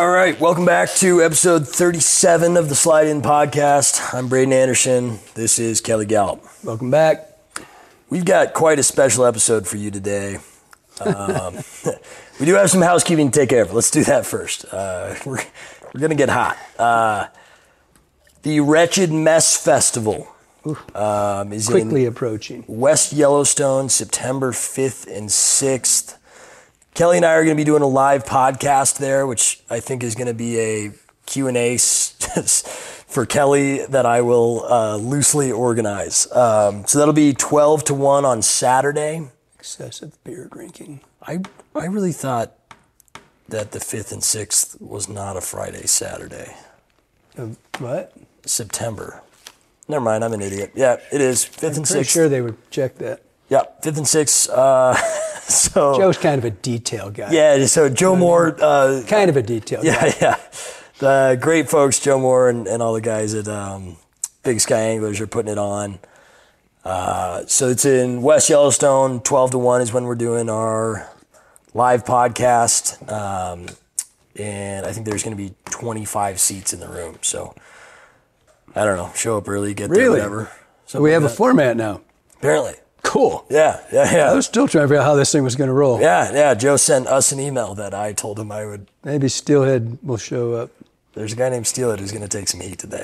All right, welcome back to episode 37 of the Slide In Podcast. I'm Braden Anderson. This is Kelly Gallup. Welcome back. We've got quite a special episode for you today. We do have some housekeeping to take care of. Let's do that first. We're going to get hot. The Wretched Mess Festival is quickly approaching. West Yellowstone, September 5th and 6th. Kelly and I are going to be doing a live podcast there, which I think is going to be a Q&A for Kelly that I will loosely organize. So that'll be 12 to 1 on Saturday. Excessive beer drinking. I really thought that the 5th and 6th was not a Friday, Saturday. What? September. Never mind, I'm an idiot. Yeah, it is. 5th and 6th. I'm sure they would check that. Yeah, 5th and 6th. So Joe's kind of a detail guy. Yeah, so Joe Moore. Kind of a detail guy. Yeah. The great folks, Joe Moore and all the guys at Big Sky Anglers are putting it on. So it's in West Yellowstone. 12 to 1 is when we're doing our live podcast. And I think there's going to be 25 seats in the room. So I don't know. Show up early, get there, whatever. So we have a format now. Apparently. Cool. Yeah. I was still trying to figure out how this thing was going to roll. Yeah. Joe sent us an email that I told him I would. Maybe Steelhead will show up. There's a guy named Steelhead who's going to take some heat today.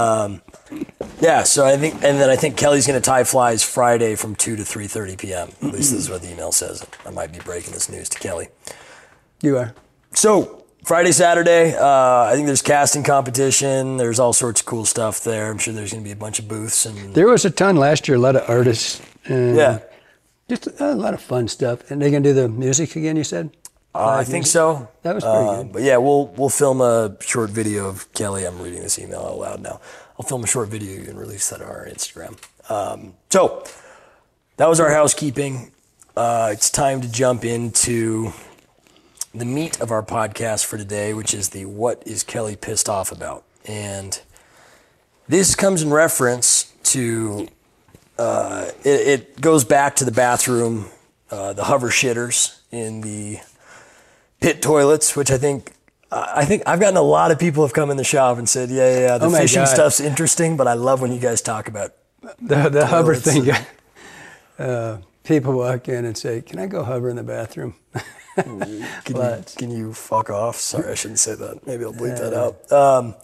So I think Kelly's going to tie flies Friday from 2 to 3:30 p.m. At least this is what the email says. I might be breaking this news to Kelly. You are. So Friday, Saturday, I think there's casting competition. There's all sorts of cool stuff there. I'm sure there's going to be a bunch of booths. There was a ton last year, a lot of artists. Yeah. Just a lot of fun stuff. And they're going to do the music again, you said? I think so. That was pretty good. But yeah, we'll film a short video of Kelly. I'm reading this email out loud now. I'll film a short video and release that on our Instagram. So that was our housekeeping. It's time to jump into the meat of our podcast for today, which is the What is Kelly Pissed Off About? And this comes in reference to, it goes back to the bathroom, the hover shitters in the pit toilets, which I think I've gotten a lot of people have come in the shop and said, the fishing stuff's interesting, but I love when you guys talk about the hover thing. People walk in and say, "Can I go hover in the bathroom?" Can you fuck off? Sorry, I shouldn't say that. Maybe I'll bleep that out.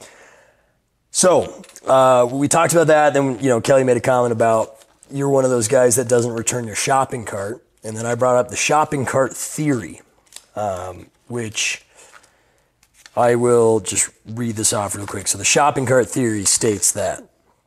So we talked about that. Then Kelly made a comment about you're one of those guys that doesn't return your shopping cart, and then I brought up the shopping cart theory, which I will just read this off real quick. So the shopping cart theory states that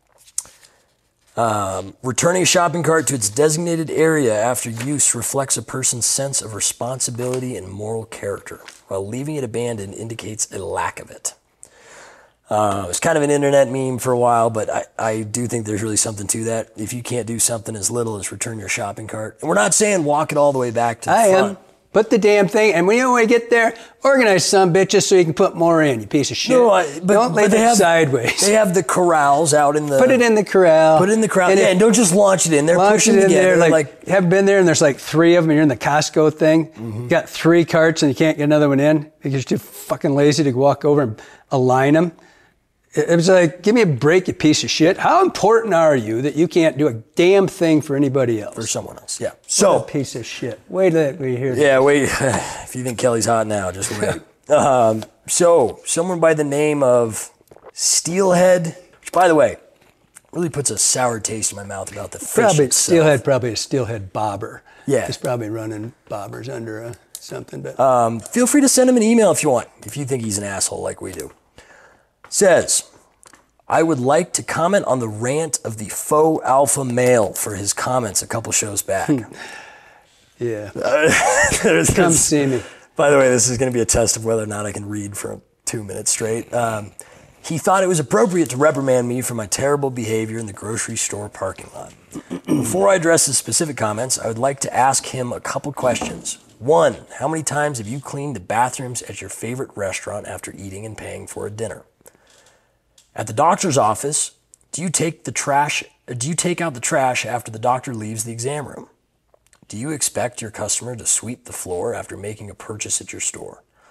returning a shopping cart to its designated area after use reflects a person's sense of responsibility and moral character, while leaving it abandoned indicates a lack of it. It's kind of an internet meme for a while, but I do think there's really something to that. If you can't do something as little as return your shopping cart, and we're not saying walk it all the way back to the front. Put the damn thing, and when you get there, organize some bitches so you can put more in, you piece of shit. Don't lay it sideways. They have the corrals out in the... Put it in the corral. And don't just launch it in there. Push them together. Have been there, and there's like 3 of them, and you're in the Costco thing. Mm-hmm. You got 3 carts, and you can't get another one in because you're too fucking lazy to walk over and align them. It was like, give me a break, you piece of shit. How important are you that you can't do a damn thing for anybody else? For someone else, yeah. So, what a piece of shit. Wait till we hear Yeah, wait. If you think Kelly's hot now, just wait. So, someone by the name of Steelhead, which, by the way, really puts a sour taste in my mouth about the fish itself. Steelhead, probably a steelhead bobber. Yeah. He's probably running bobbers under something. But feel free to send him an email if you want, if you think he's an asshole like we do. Says, I would like to comment on the rant of the faux alpha male for his comments a couple shows back. Yeah. Come see me. By the way, this is going to be a test of whether or not I can read for 2 minutes straight. He thought it was appropriate to reprimand me for my terrible behavior in the grocery store parking lot. Before I address his specific comments, I would like to ask him a couple questions. 1, how many times have you cleaned the bathrooms at your favorite restaurant after eating and paying for a dinner? At the doctor's office, do you take out the trash after the doctor leaves the exam room? Do you expect your customer to sweep the floor after making a purchase at your store?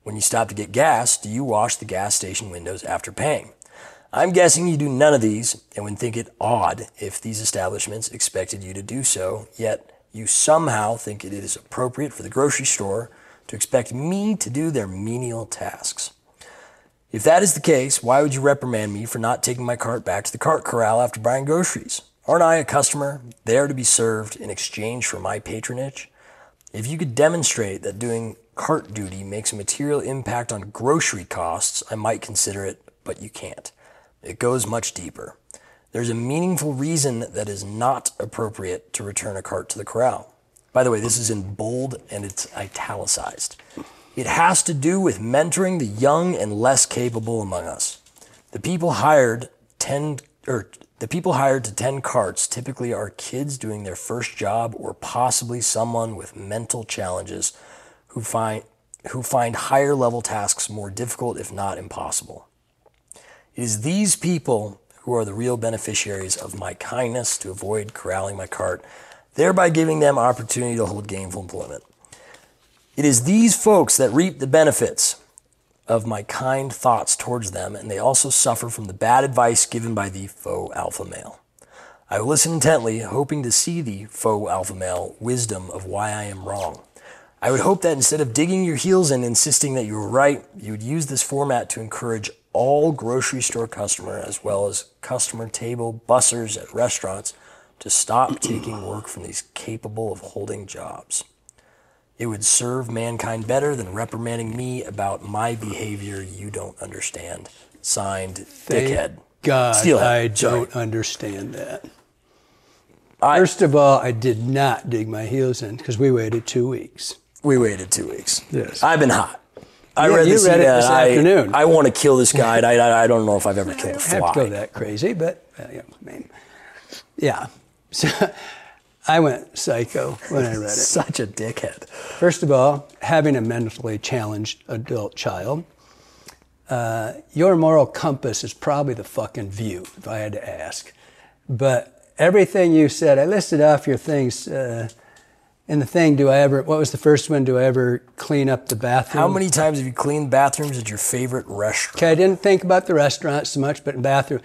When you stop to get gas, do you wash the gas station windows after paying? I'm guessing you do none of these and would think it odd if these establishments expected you to do so, yet you somehow think it is appropriate for the grocery store to expect me to do their menial tasks. If that is the case, why would you reprimand me for not taking my cart back to the cart corral after buying groceries? Aren't I a customer, there to be served in exchange for my patronage? If you could demonstrate that doing cart duty makes a material impact on grocery costs, I might consider it, but you can't. It goes much deeper. There's a meaningful reason that is not appropriate to return a cart to the corral. By the way, this is in bold and it's italicized. It has to do with mentoring the young and less capable among us. The people hired to tend carts typically are kids doing their first job or possibly someone with mental challenges who find higher level tasks more difficult if not impossible. It is these people who are the real beneficiaries of my kindness to avoid corralling my cart, thereby giving them opportunity to hold gainful employment. It is these folks that reap the benefits of my kind thoughts towards them, and they also suffer from the bad advice given by the faux alpha male. I will listen intently, hoping to see the faux alpha male wisdom of why I am wrong. I would hope that instead of digging your heels in, insisting that you were right, you would use this format to encourage all grocery store customer, as well as customer table bussers at restaurants, to stop taking work from these capable of holding jobs. It would serve mankind better than reprimanding me about my behavior you don't understand. Signed, Dickhead. God, Steelhead. I don't understand that. First of all, I did not dig my heels in because we waited 2 weeks. We waited 2 weeks. Yes. I've been hot. I Yeah, read you this read it this afternoon. I want to kill this guy. I don't know if I've ever killed a I don't have to fly. go that crazy, but yeah. So I went psycho when I read it. Such a dickhead. First of all, having a mentally challenged adult child, your moral compass is probably the fucking View, if I had to ask. But everything you said, I listed off your things in the thing. What was the first one? Do I ever clean up the bathroom? How many times have you cleaned bathrooms at your favorite restaurant? Okay, I didn't think about the restaurant so much, but in bathroom.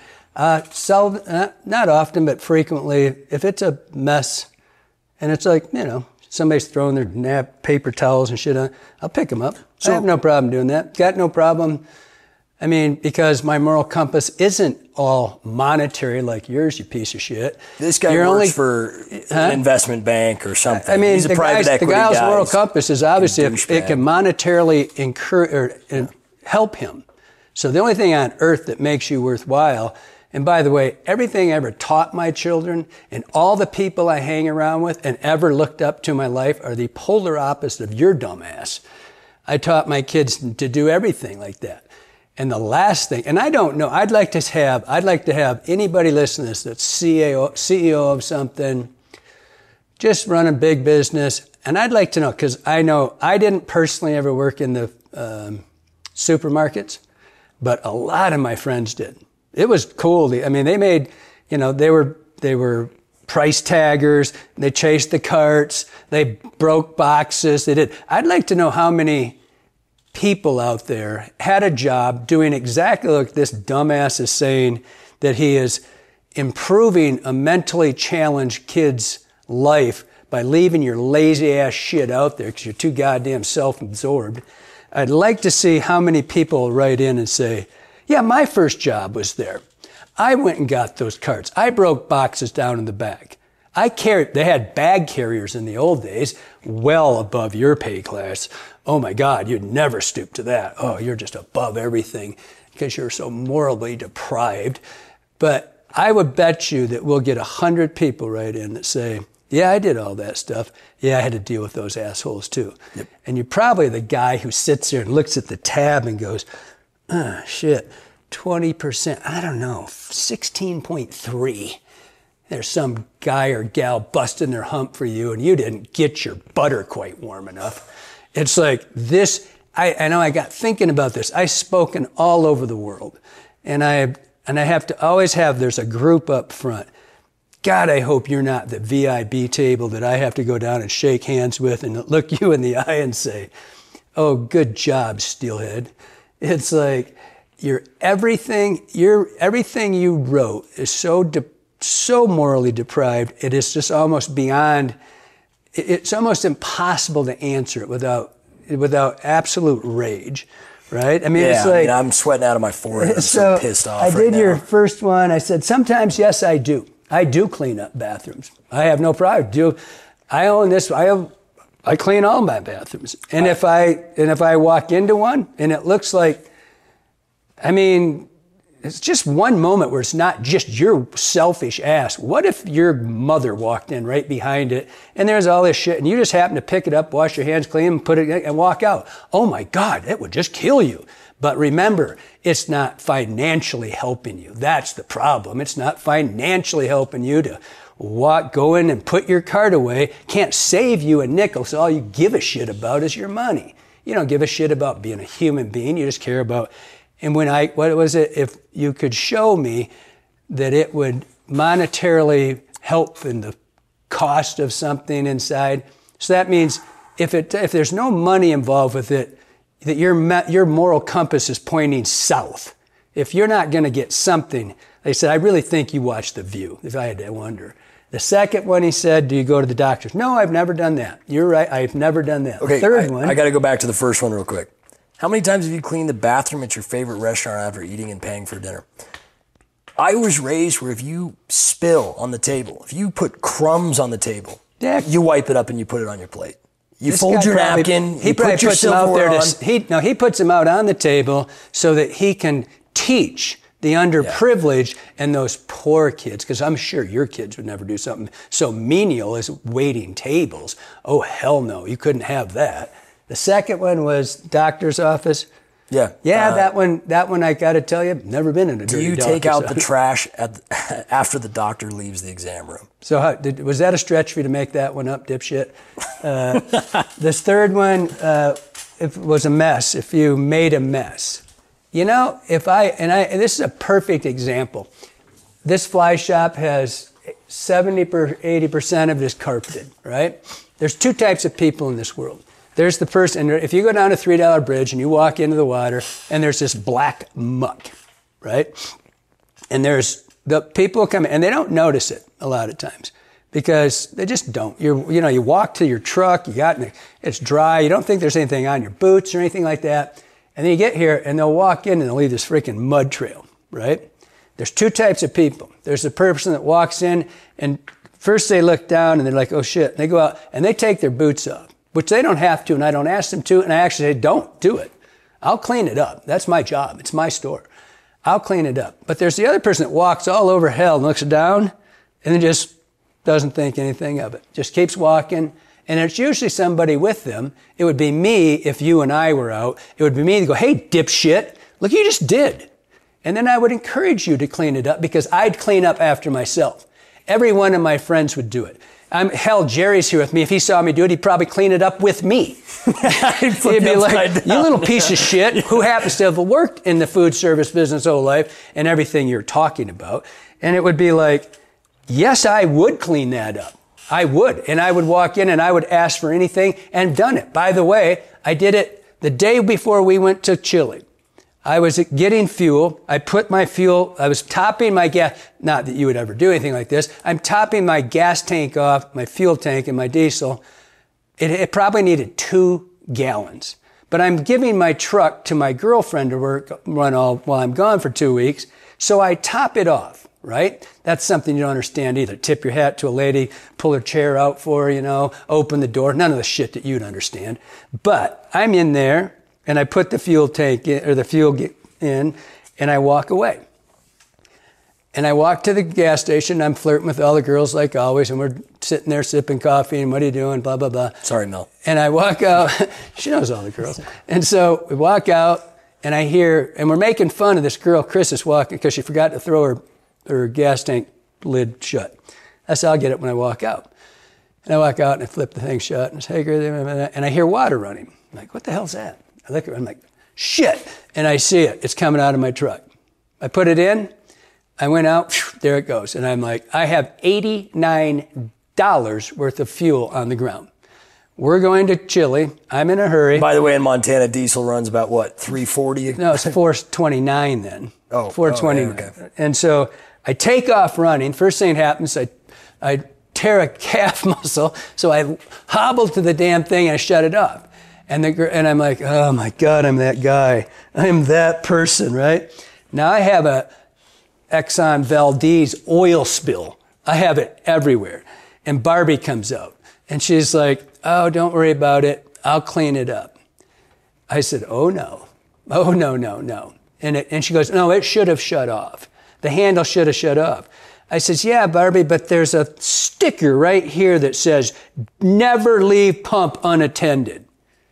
Not often, but frequently, if it's a mess and it's like, somebody's throwing their paper towels and shit on, I'll pick them up. I have no problem doing that. Got no problem. I mean, because my moral compass isn't all monetary like yours, you piece of shit. This guy works for an investment bank or something. I mean, he's a private equity guy. The guy's moral compass is obviously if it can monetarily encourage or help him. So the only thing on earth that makes you worthwhile, and by the way, everything I ever taught my children and all the people I hang around with and ever looked up to in my life are the polar opposite of your dumbass. I taught my kids to do everything like that. And the last thing, and I don't know, I'd like to have anybody listening to this that's CEO of something, just run a big business. And I'd like to know, because I know I didn't personally ever work in the supermarkets, but a lot of my friends did. It was cool. I mean, they made, they were price taggers. They chased the carts. They broke boxes. They did. I'd like to know how many people out there had a job doing exactly like this dumbass is saying, that he is improving a mentally challenged kid's life by leaving your lazy ass shit out there because you're too goddamn self-absorbed. I'd like to see how many people write in and say, yeah, my first job was there. I went and got those carts. I broke boxes down in the back. They had bag carriers in the old days, well above your pay class. Oh my God, you'd never stoop to that. Oh, you're just above everything because you're so morally deprived. But I would bet you that we'll get 100 people right in that say, yeah, I did all that stuff. Yeah, I had to deal with those assholes too. Yep. And you're probably the guy who sits there and looks at the tab and goes, shit, 20%, I don't know, 16.3. There's some guy or gal busting their hump for you and you didn't get your butter quite warm enough. It's like this, I know I got thinking about this. I've spoken all over the world and I have to always have, there's a group up front. God, I hope you're not the VIB table that I have to go down and shake hands with and look you in the eye and say, oh, good job, Steelhead. It's like everything you wrote is so morally deprived. It is just almost beyond. It's almost impossible to answer it without absolute rage, right? I mean, it's like I'm sweating out of my forehead. I'm so pissed off. I did now. Your first one. I said sometimes, yes, I do. I do clean up bathrooms. I have no problem. I own this. I clean all my bathrooms, and if I walk into one and it looks like, I mean, it's just one moment where it's not just your selfish ass. What if your mother walked in right behind it and there's all this shit and you just happen to pick it up, wash your hands clean, and put it and walk out? Oh my God, that would just kill you. But remember, it's not financially helping you. That's the problem. It's not financially helping you to go in and put your cart away. Can't save you a nickel, so all you give a shit about is your money. You don't give a shit about being a human being. You just care about. And what was it? If you could show me that it would monetarily help in the cost of something inside. So that means if there's no money involved with it, that your moral compass is pointing south. If you're not going to get something, they said, I really think you watched The View, if I had to wonder. The second one, he said, do you go to the doctors? No, I've never done that. You're right, I've never done that. Okay, the third one. I got to go back to the first one real quick. How many times have you cleaned the bathroom at your favorite restaurant after eating and paying for dinner? I was raised where if you spill on the table, if you put crumbs on the table, you wipe it up and you put it on your plate. You fold your napkin, you put your silverware on. He puts them out on the table so that he can teach the underprivileged and those poor kids, because I'm sure your kids would never do something so menial as waiting tables. Oh, hell no, you couldn't have that. The second one was doctor's office. Yeah. That one I got to tell you, never been in a dirty doctor's office. Do you take out the trash after the doctor leaves the exam room? So was that a stretch for you to make that one up, dipshit? This third one, it was a mess, if you made a mess. You know, this is a perfect example. This fly shop has 80% of it is carpeted, right? There's two types of people in this world. There's the person, if you go down a $3 bridge and you walk into the water and there's this black muck, right? And there's the people coming, and they don't notice it a lot of times because they just don't. You walk to your truck, it's dry, you don't think there's anything on your boots or anything like that. And then you get here and they'll walk in and they'll leave this freaking mud trail, right? There's two types of people. There's the person that walks in and first they look down and they're like, oh shit. And they go out and they take their boots off, which they don't have to, and I don't ask them to, and I actually say, don't do it. I'll clean it up. That's my job. It's my store. I'll clean it up. But there's the other person that walks all over hell and looks down and then just doesn't think anything of it. Just keeps walking. And it's usually somebody with them. It would be me if you and I were out. It would be me to go, hey, dipshit, look, you just did. And then I would encourage you to clean it up because I'd clean up after myself. Every one of my friends would do it. Hell, Jerry's here with me. If he saw me do it, he'd probably clean it up with me. He'd be like, you little piece of shit who happens to have worked in the food service business whole life and everything you're talking about. And it would be like, yes, I would clean that up. I would. And I would walk in and I would ask for anything and done it. By the way, I did it the day before we went to Chile. I was getting fuel. I was topping my gas. Not that you would ever do anything like this. I'm topping my gas tank off, my fuel tank and my diesel. It probably needed 2 gallons. But I'm giving my truck to my girlfriend to run all while I'm gone for 2 weeks. So I top it off, right? That's something you don't understand either. Tip your hat to a lady, pull her chair out for her, open the door. None of the shit that you'd understand. But I'm in there. And I put the fuel tank in, or the fuel in, and I walk away. And I walk to the gas station, and I'm flirting with all the girls like always, and we're sitting there sipping coffee, and what are you doing, blah, blah, blah. Sorry, Mel. And I walk out. She knows all the girls. And so we walk out, and I hear, and we're making fun of this girl, Chris is walking, because she forgot to throw her gas tank lid shut. That's how I get it when I walk out. And I walk out, and I flip the thing shut, and I say, hey, and I hear water running. I'm like, what the hell's that? I look at it, I'm like, shit. And I see it. It's coming out of my truck. I put it in. I went out. There it goes. And I'm like, I have $89 worth of fuel on the ground. We're going to Chile. I'm in a hurry. By the way, in Montana, diesel runs about what, 340? No, it's 429 then. Oh, 429. yeah, okay. And so I take off running. First thing happens, I tear a calf muscle. So I hobble to the damn thing and I shut it off. And I'm like, oh my God, I'm that guy. I'm that person, right? Now I have a Exxon Valdez oil spill. I have it everywhere. And Barbie comes out and she's like, oh, don't worry about it. I'll clean it up. I said, oh no. Oh, no. And she goes, no, it should have shut off. The handle should have shut off. I says, yeah, Barbie, but there's a sticker right here that says, never leave pump unattended.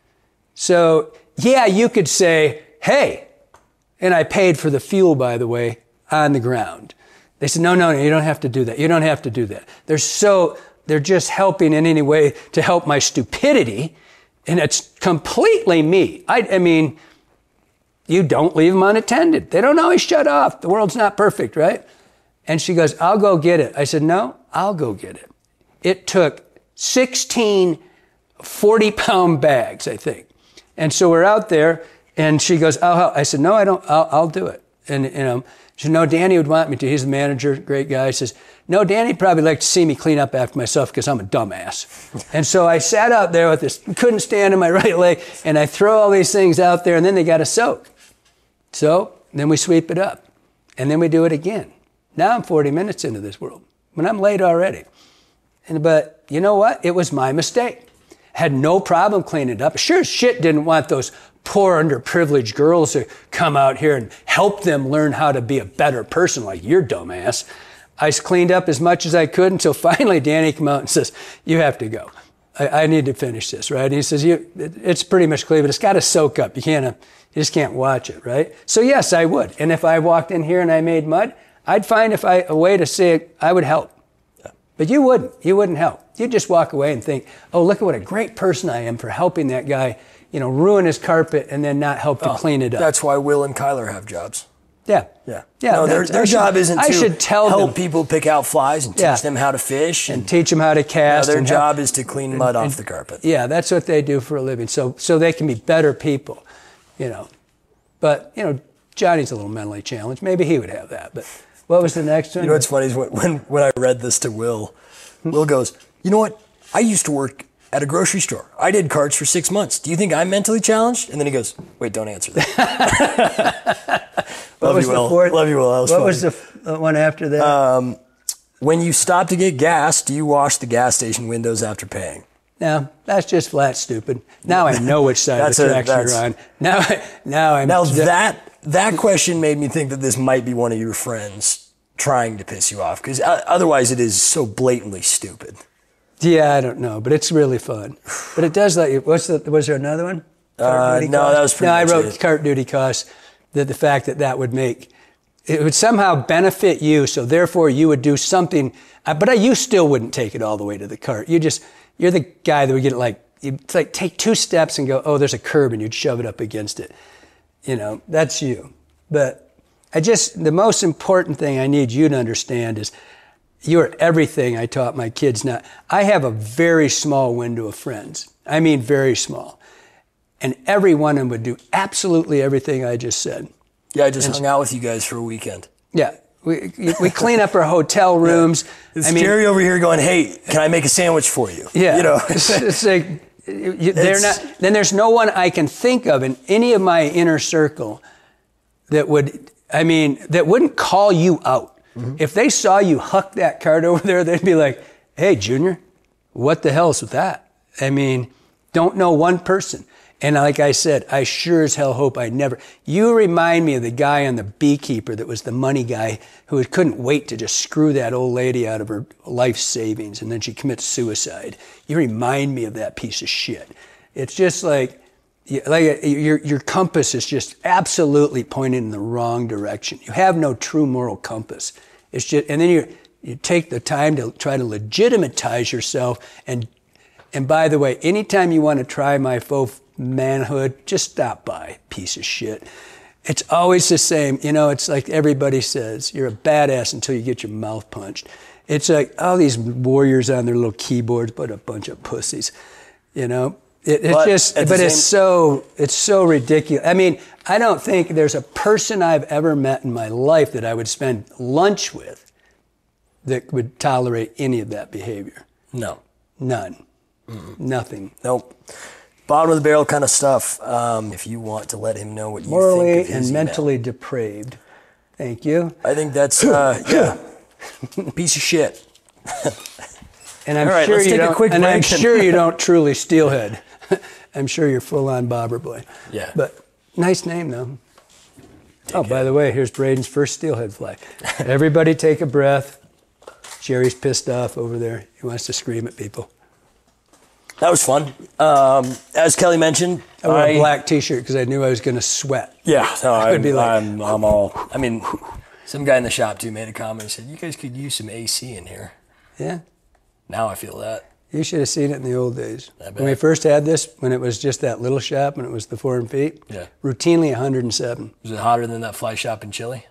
So, yeah, you could say, hey, and I paid for the fuel, by the way, on the ground. They said, no, you don't have to do that. You don't have to do that. They're just helping in any way to help my stupidity, and it's completely me. I mean, you don't leave them unattended. They don't always shut off. The world's not perfect, right? And she goes, I'll go get it. I said, no, I'll go get it. It took 16 40-pound bags, I think. And so we're out there, and she goes, I'll help. I said, no, I don't. I'll do it. And she said, no, Danny would want me to. He's the manager, great guy. He says, no, Danny'd probably like to see me clean up after myself because I'm a dumbass. And so I sat out there with this, couldn't stand on my right leg, and I throw all these things out there, and then they got to soak. So then we sweep it up, and then we do it again. Now I'm 40 minutes into this world, when I'm late already. But you know what? It was my mistake. Had no problem cleaning it up. Sure as shit didn't want those poor underprivileged girls to come out here and help them learn how to be a better person like your dumbass. I cleaned up as much as I could until finally Danny came out and says, you have to go. I need to finish this, right? And he says, it's pretty much clean, but it's got to soak up. You just can't watch it, right? So yes, I would. And if I walked in here and I made mud, I'd find a way to say it, I would help. But you wouldn't. You wouldn't help. You'd just walk away and think, oh, look at what a great person I am for helping that guy, ruin his carpet and then not help to clean it up. That's why Will and Kyler have jobs. Yeah. No, their job isn't to help people pick out flies and teach them how to fish. And teach them how to cast. Their job is to clean mud off the carpet. Yeah, that's what they do for a living. So they can be better people, But, Johnny's a little mentally challenged. Maybe he would have that. But what was the next one? You know what's funny is when I read this to Will goes, you know what? I used to work at a grocery store. I did carts for 6 months. Do you think I'm mentally challenged? And then he goes, wait, don't answer that. Love you, Will. Love you, Will. What was the one after that? When you stop to get gas, do you wash the gas station windows after paying? No, that's just flat stupid. Now I know which side of the tracks you're on. Now that question made me think that this might be one of your friends trying to piss you off, because otherwise it is so blatantly stupid. Yeah, I don't know, but it's really fun. But it does let you. Was there another one? No, that was pretty much I wrote it. cart duty costs. That the fact that would it would somehow benefit you, so therefore you would do something. But you still wouldn't take it all the way to the cart. You're the guy that would get it's like take 2 steps and go, oh, there's a curb, and you'd shove it up against it. That's you. But the most important thing I need you to understand is you're everything I taught my kids. Now, I have a very small window of friends. I mean, very small. And every one of them would do absolutely everything I just said. Yeah, I just hung out with you guys for a weekend. Yeah. We clean up our hotel rooms. Yeah. It's Gary over here going, hey, can I make a sandwich for you? Yeah. It's like, then there's no one I can think of in any of my inner circle that wouldn't call you out. Mm-hmm. If they saw you huck that cart over there, they'd be like, hey, Junior, what the hell's with that? Don't know one person. And like I said, I sure as hell hope I never. You remind me of the guy on The Beekeeper that was the money guy who couldn't wait to just screw that old lady out of her life savings, and then she commits suicide. You remind me of that piece of shit. It's just like your compass is just absolutely pointing in the wrong direction. You have no true moral compass. It's just, and then you take the time to try to legitimatize yourself. And by the way, anytime you want to try my faux manhood, just stop by, piece of shit. It's always the same. It's like everybody says, you're a badass until you get your mouth punched. It's like all these warriors on their little keyboards, but a bunch of pussies. you know. But It's so ridiculous. I mean, I don't think there's a person I've ever met in my life that I would spend lunch with that would tolerate any of that behavior. No. None. Nothing. Nope. Bottom of the barrel kind of stuff. If you want to let him know what you Morally think of his and email. mentally depraved. Thank you. I think that's, yeah, piece of shit. And I'm All right, sure let's you take a don't. quick And I'm break. sure you don't truly steelhead. I'm sure you're full on bobber boy. Yeah. But nice name though. Oh, by the way, here's Braden's first steelhead fly. Everybody take a breath. Jerry's pissed off over there. He wants to scream at people. That was fun. As Kelly mentioned, I wore a black T-shirt because I knew I was going to sweat. Yeah, no, would be like- I'm all. I mean, some guy in the shop too made a comment. He said, "You guys could use some AC in here." Yeah. Now I feel that. You should have seen it in the old days. I bet. When we first had this, when it was just that little shop, when it was the 4 feet, Yeah. routinely 107. Was it hotter than that fly shop in Chile?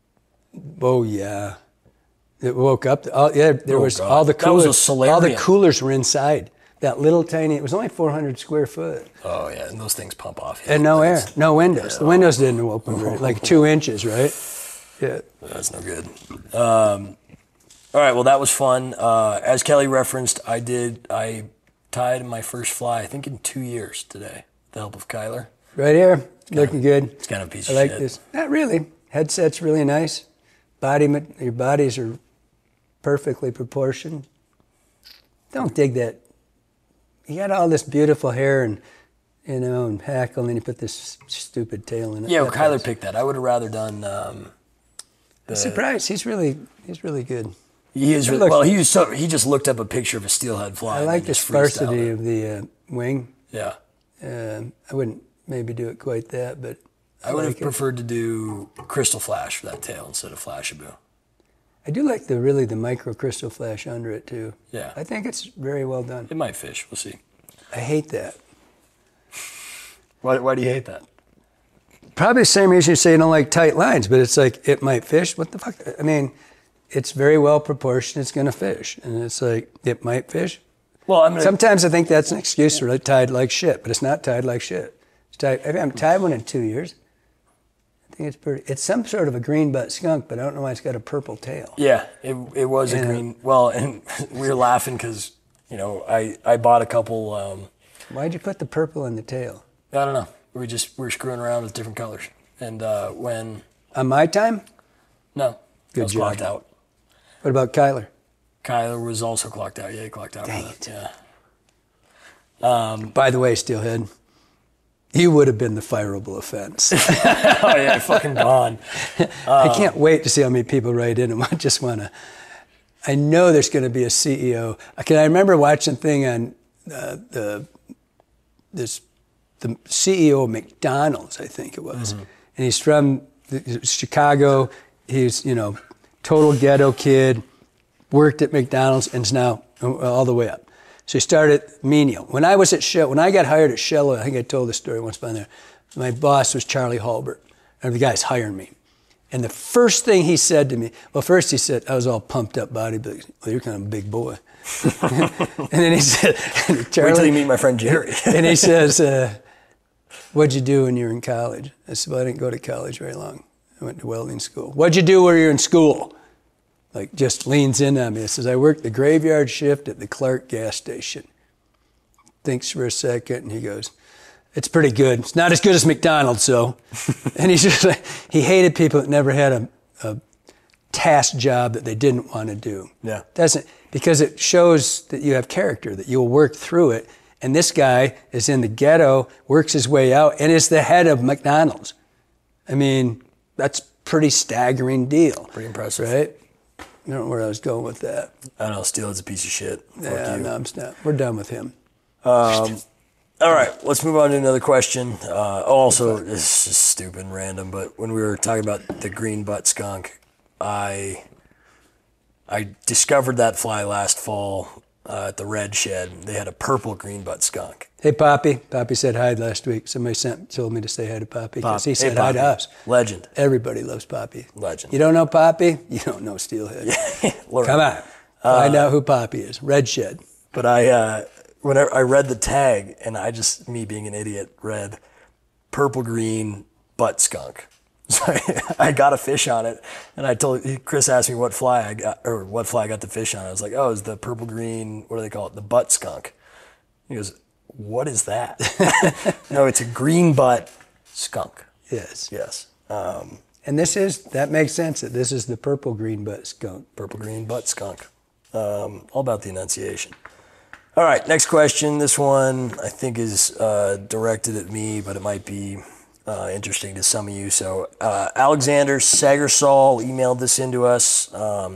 Oh yeah, it woke up. There was God. all the That was a coolers. solarium. All the coolers were inside that little tiny. It was only 400 square foot Oh yeah, and those things pump off. and no air, no windows. The windows didn't open very, like 2 inches, right? Yeah. That's no good. All right, well that was fun. As Kelly referenced, I tied my first fly, I think in 2 years today, with the help of Kyler. Right here, looking good. It's kind of a piece I of like shit. this. Not really. Headset's really nice. Your bodies are perfectly proportioned. Don't dig that. You got all this beautiful hair and and hackle, and then you put this stupid tail in it. Yeah, well, Kyler picked that. I would have rather done. Surprised. He's really good. He is looks- well. He just looked up a picture of a steelhead fly. I and like the just freestyled sparsity it. of the wing. Yeah, I wouldn't maybe do it quite that, but I would have like it. preferred to do crystal flash for that tail instead of flashaboo. I do like the micro crystal flash under it too. Yeah. I think it's very well done. It might fish. We'll see. I hate that. Why do you hate that? Probably the same reason you say you don't like tight lines, but it's like, it might fish. What the fuck? I mean, it's very well proportioned. It's going to fish. And it's like, it might fish. Well, I'm gonna. Sometimes I think that's an excuse for it tied like shit, but it's not tied like shit. It's tied, I haven't tied one in 2 years. I think it's pretty, it's some sort of a green butt skunk, but I don't know why it's got a purple tail. Yeah, it was a Yeah. green. Well, and we were laughing because I bought a couple. Why'd you put the purple in the tail? I don't know. We were screwing around with different colors, and when On my time? no, Good I was job. clocked out. What about Kyler? Kyler was also clocked out. Yeah, he clocked out. Dang for that. it. Yeah. By the way, Steelhead, you would have been the fireable offense. Oh yeah, fucking gone. I can't wait to see how many people write in and just want to. I know there's going to be a CEO. I remember watching a thing on the CEO of McDonald's, I think it was, and he's from Chicago. He's total ghetto kid, worked at McDonald's, and is now all the way up. So he started menial. When I got hired at Shell, I think I told this story once by there. My boss was Charlie Halbert, and the guy's hiring me. And the first thing he said to me, well, first he said, I was all pumped up bodybuilding. Well, you're kind of a big boy. And then he said, Charlie, Wait till you meet my friend Jerry. and he says, what'd you do when you were in college? I said, well, I didn't go to college very long. I went to welding school. What'd you do when you were in school? Like, just leans in on me. He says, I worked the graveyard shift at the Clark gas station. Thinks for a second, and he goes, it's pretty good. It's not as good as McDonald's, so. And he's just like, he hated people that never had a task job that they didn't want to do. Yeah. Because it shows that you have character, that you'll work through it. And this guy is in the ghetto, works his way out, and is the head of McDonald's. I mean, that's a pretty staggering deal. Pretty impressive. Right? I don't know where I was going with that. I don't know. Steelhead's a piece of shit. Fuck Yeah, you. no, I'm not. We're done with him. All right, let's move on to another question. Also, this is stupid and random, but when we were talking about the green butt skunk, I discovered that fly last fall at the Red Shed. They had a purple green butt skunk. Hey, Poppy. Poppy said hi last week. Somebody told me to say hi to Poppy because he said hi to us. Legend. Everybody loves Poppy. Legend. You don't know Poppy? You don't know Steelhead. Learn. Come on. Find out who Poppy is. Red Shed. But whenever I read the tag, and me being an idiot, read purple green butt skunk. So I got a fish on it, and Chris asked me what fly I got the fish on. I was like, oh, it's the purple green, what do they call it? The butt skunk. He goes, what is that? No, it's a green butt skunk. Yes. Yes. And that makes sense that this is the purple green butt skunk. Purple green butt skunk. All about the enunciation. All right, next question. This one I think is directed at me, but it might be interesting to some of you. So Alexander Sagersall emailed this into us.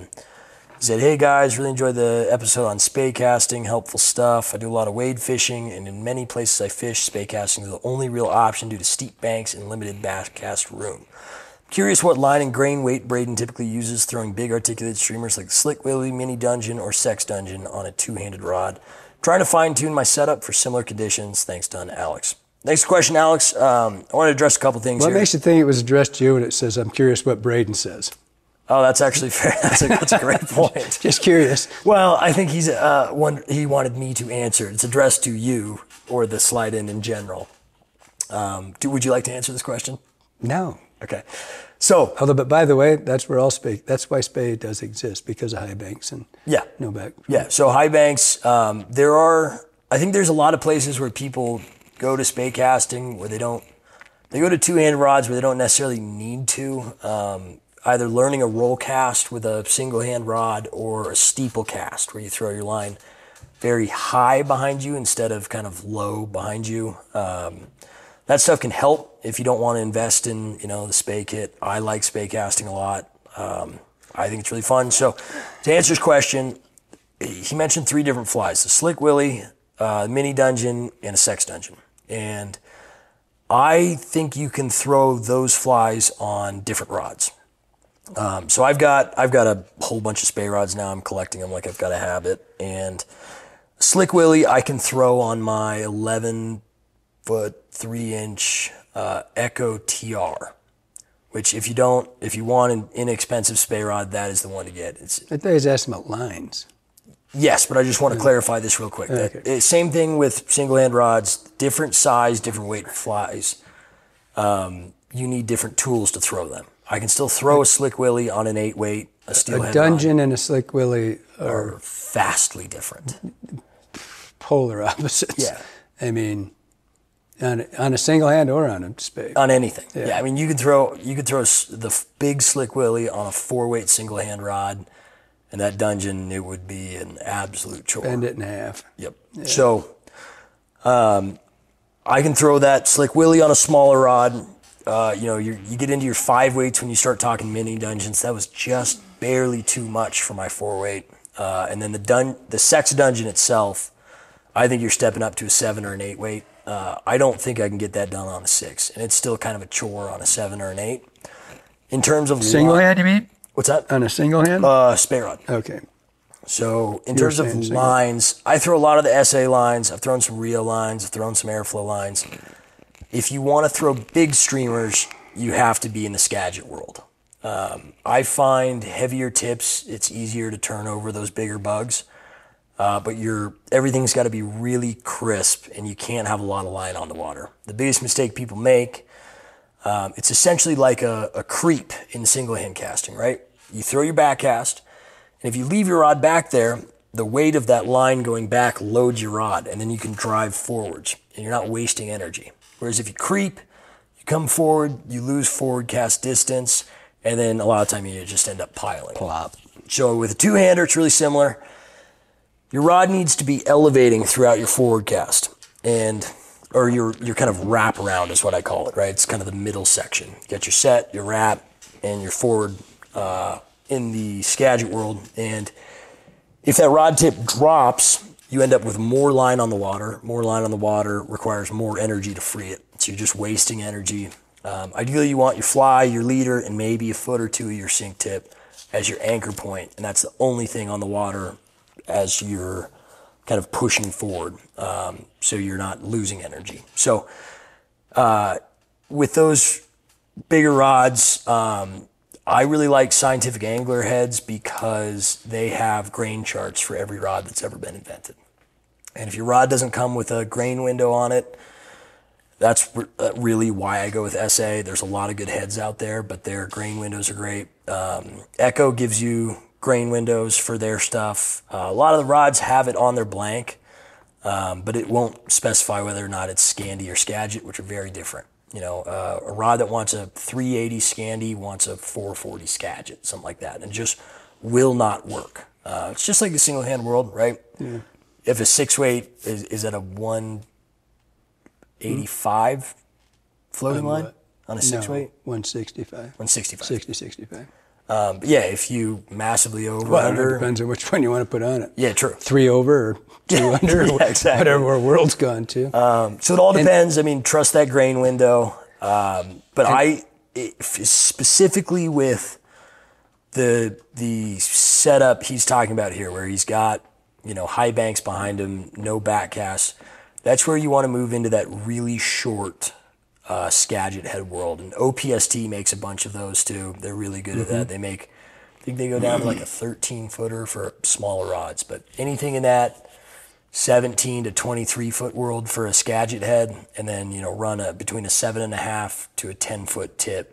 He said, hey guys, really enjoyed the episode on spey casting, helpful stuff. I do a lot of wade fishing, and in many places I fish, spey casting is the only real option due to steep banks and limited bass cast room. Curious what line and grain weight Braden typically uses throwing big articulated streamers like Slick Willy, Mini Dungeon, or Sex Dungeon on a two-handed rod. Trying to fine-tune my setup for similar conditions. Thanks, done, Alex. Next question, Alex. I want to address a couple things here. What makes you think it was addressed to you when it says, I'm curious what Braden says? Oh, that's actually fair. That's a great point. Just curious. Well, I think he wanted me to answer. It's addressed to you or the slide-in general. Would you like to answer this question? No. Okay. So, but by the way, that's why spey does exist, because of high banks and no back. Yeah. So high banks, I think there's a lot of places where people go to spey casting where they go to two-handed rods where they don't necessarily need to. Either learning a roll cast with a single hand rod or a steeple cast where you throw your line very high behind you instead of kind of low behind you. That stuff can help if you don't want to invest in, the spey kit. I like spey casting a lot. I think it's really fun. So to answer his question, he mentioned 3 different flies: the Slick Willy, Mini Dungeon, and a Sex Dungeon. And I think you can throw those flies on different rods. So I've got a whole bunch of spey rods now. I'm collecting them like I've got a habit. And Slick Willy I can throw on my 11-foot 3-inch Echo TR, which if you want an inexpensive spey rod, that is the one to get. I thought he was asking about lines. Yes, but I just want to clarify this real quick. Okay. Same thing with single hand rods, different size, different weight flies. You need different tools to throw them. I can still throw a Slick Willy on an 8-weight, a steelhead rod. A Dungeon and a Slick Willy are vastly different. Polar opposites. Yeah. I mean, on a single hand or on a spey. On anything. Yeah. I mean, you could throw the big Slick Willy on a 4-weight single hand rod, and that Dungeon, it would be an absolute chore. Bend it in half. Yep. Yeah. So, I can throw that Slick Willy on a smaller rod. You get into your 5-weights when you start talking Mini Dungeons. That was just barely too much for my 4-weight. And then the Sex Dungeon itself, I think you're stepping up to a 7 or an 8-weight. I don't think I can get that done on a 6, and it's still kind of a chore on a 7 or an 8. In terms of single hand, you mean? What's that? On a single hand? Spey rod. Okay. So in terms of lines, I throw a lot of the SA lines. I've thrown some Rio lines. I've thrown some Airflow lines. If you want to throw big streamers, you have to be in the Skagit world. I find heavier tips, it's easier to turn over those bigger bugs. But everything's got to be really crisp, and you can't have a lot of line on the water. The biggest mistake people make, it's essentially like a creep in single hand casting, right? You throw your back cast, and if you leave your rod back there, the weight of that line going back loads your rod, and then you can drive forwards, and you're not wasting energy. Whereas if you creep, you come forward, you lose forward cast distance, and then a lot of time you just end up piling. Plop. So with a two-hander, it's really similar. Your rod needs to be elevating throughout your forward cast, or your kind of wrap around is what I call it, right? It's kind of the middle section. You got your set, your wrap, and your forward in the Skagit world. And if that rod tip drops, you end up with more line on the water. More line on the water requires more energy to free it. So you're just wasting energy. Ideally, you want your fly, your leader, and maybe a foot or two of your sink tip as your anchor point, and that's the only thing on the water as you're kind of pushing forward, so you're not losing energy. So with those bigger rods, I really like Scientific Angler heads because they have grain charts for every rod that's ever been invented. And if your rod doesn't come with a grain window on it, that's really why I go with SA. There's a lot of good heads out there, but their grain windows are great. Echo gives you grain windows for their stuff. A lot of the rods have it on their blank, but it won't specify whether or not it's Scandi or Skagit, which are very different. You know, a rod that wants a 380 Scandi wants a 440 Skagit, something like that, and just will not work. It's just like the single hand world, right? Yeah. If a 6-weight is at a 185 floating line on a 6-weight? 165. 165. 65. But yeah, if you massively over Well, under. it depends on which one you want to put on it. Yeah, true. 3 over or 2 under, or exactly. whatever our world's gone to. So it all depends. I mean, trust that grain window. But specifically with the setup he's talking about here, where he's got, you know, high banks behind him, no back casts, that's where you want to move into that really short Skagit head world. And OPST makes a bunch of those too. They're really good at that. I think they go down to like a 13-footer for smaller rods, but anything in that 17 to 23 foot world for a Skagit head, and then, you know, run between a 7.5 to a 10-foot tip.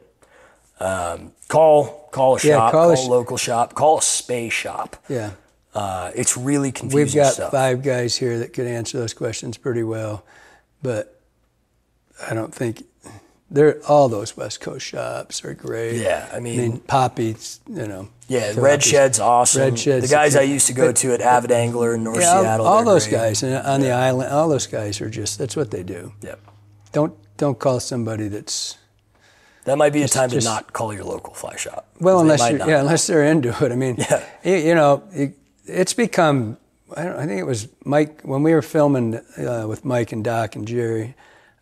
Call a shop, call a local shop, call a space shop. Yeah. It's really confusing. We've got stuff. 5 guys here that could answer those questions pretty well, but I don't think all those West Coast shops are great. Yeah, I mean Poppy's, you know. Yeah, Red Shed's awesome. Red Shed's the guys I used to go to at Avid Angler in North Seattle. All those guys on the island, all those guys are that's what they do. Yep. Don't call somebody that's. That might be a time to not call your local fly shop. Well, unless they're into it. I mean, you know, it's become. I think it was Mike when we were filming with Mike and Doc and Jerry.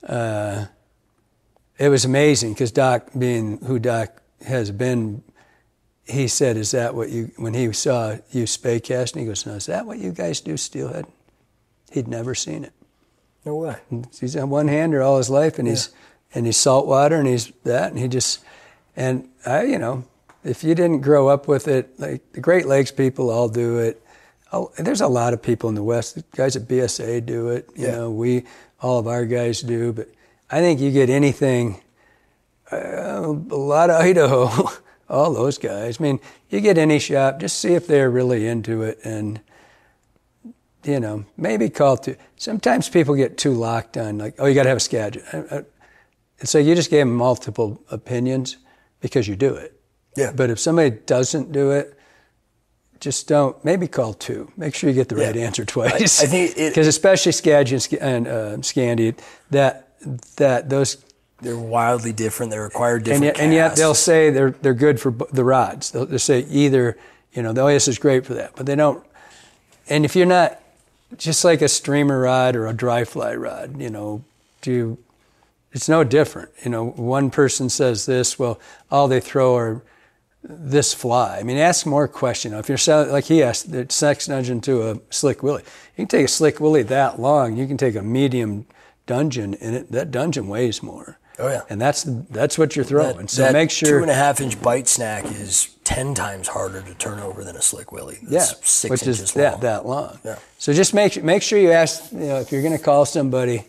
It was amazing because Doc, being who Doc has been, he said, "Is that what you?" When he saw you spay casting, he goes, "No, is that what you guys do, steelhead?" He'd never seen it. No way. He's a one-hander all his life, and he's saltwater, and he's that, and he just, and I, you know, if you didn't grow up with it, like the Great Lakes people all do it. There's a lot of people in the West. The guys at BSA do it. You know, all of our guys do, but I think you get anything, a lot of Idaho, all those guys. I mean, you get any shop, just see if they're really into it, and, you know, maybe call to. Sometimes people get too locked on, like, oh, you got to have a Skagit. And so you just gave them multiple opinions because you do it. Yeah. But if somebody doesn't do it, just don't. Maybe call 2. Make sure you get the right answer twice. I think because especially Skagit and Scandi, that those they're wildly different. They require different casts. And yet they'll say they're good for the rods. They'll say either, you know, the OS is great for that, but they don't. And if you're not, just like a streamer rod or a dry fly rod, you know, it's no different. You know, one person says this, well, all they throw are this fly. I mean, ask more questions. If you're selling, like he asked, the sex dungeon to a slick willy. You can take a slick willy that long. You can take a medium dungeon, and that dungeon weighs more. Oh yeah, and that's what you're throwing. So make sure 2.5-inch bite snack is 10 times harder to turn over than a slick willy. That's 6 which inches is long. that long. Yeah. So just make sure you ask. You know, if you're going to call somebody,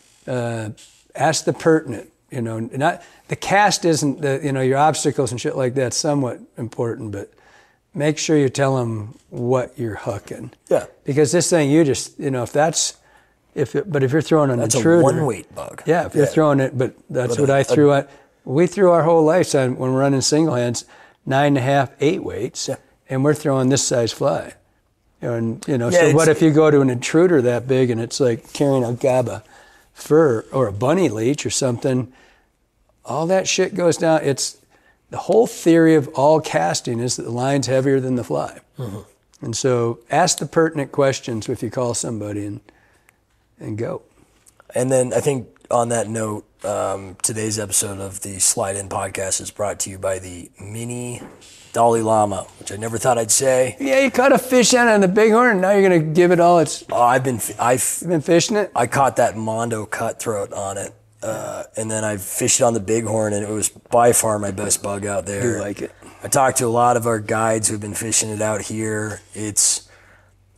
ask the pertinent. You know, not the cast isn't the, you know, your obstacles and shit like that's somewhat important, but make sure you tell them what you're hooking. Yeah. Because this thing, you just, you know, but if you're throwing an intruder, that's a one-weight bug. Yeah, if you're throwing it, but what I threw at. We threw our whole life when we're running single hands, 9.5, 8 weights, and we're throwing this size fly. And so what if you go to an intruder that big and it's like carrying a GABA fur or a bunny leech or something? All that shit goes down. It's the whole theory of all casting is that the line's heavier than the fly. Mm-hmm. And so ask the pertinent questions if you call somebody and go. And then I think on that note, today's episode of the Slide In Podcast is brought to you by the Mini Dalai Lama, which I never thought I'd say. Yeah, you caught a fish on the bighorn, and now you're going to give it all its... Oh, You've been fishing it? I caught that Mondo cutthroat on it, and then I fished it on the bighorn, and it was by far my best bug out there. I do like it. I talked to a lot of our guides who've been fishing it out here. It's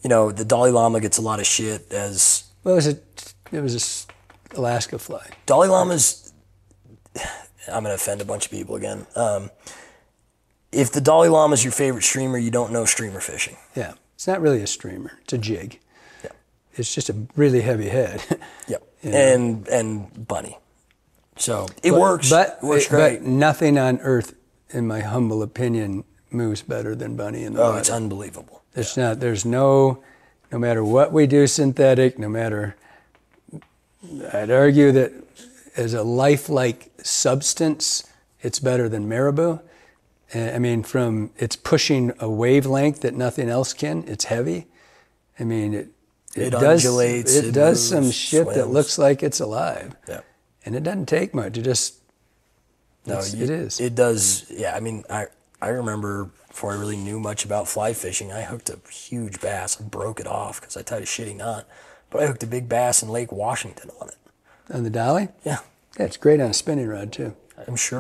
the Dalai Lama gets a lot of shit as Well, it was a Alaska fly. Dalai Lama's. I'm gonna offend a bunch of people again. If the Dalai Lama is your favorite streamer, you don't know streamer fishing. Yeah, it's not really a streamer. It's a jig. Yeah. It's just a really heavy head. Yep. You know? And bunny. So it works. It works great. But nothing on earth, in my humble opinion, moves better than bunny in the water. It's unbelievable. It's not. There's no matter what we do synthetic, no matter. I'd argue that as a lifelike substance, it's better than marabou. I mean, it's pushing a wavelength that nothing else can. It's heavy. I mean, it undulates. It does moves, some shit swims. that looks like it's alive. Yeah. And it doesn't take much. It just. It is. It does. Yeah. I mean, I remember before I really knew much about fly fishing, I hooked a huge bass. I broke it off because I tied a shitty knot. But I hooked a big bass in Lake Washington on it. On the dolly? Yeah. Yeah, it's great on a spinning rod too. I'm sure.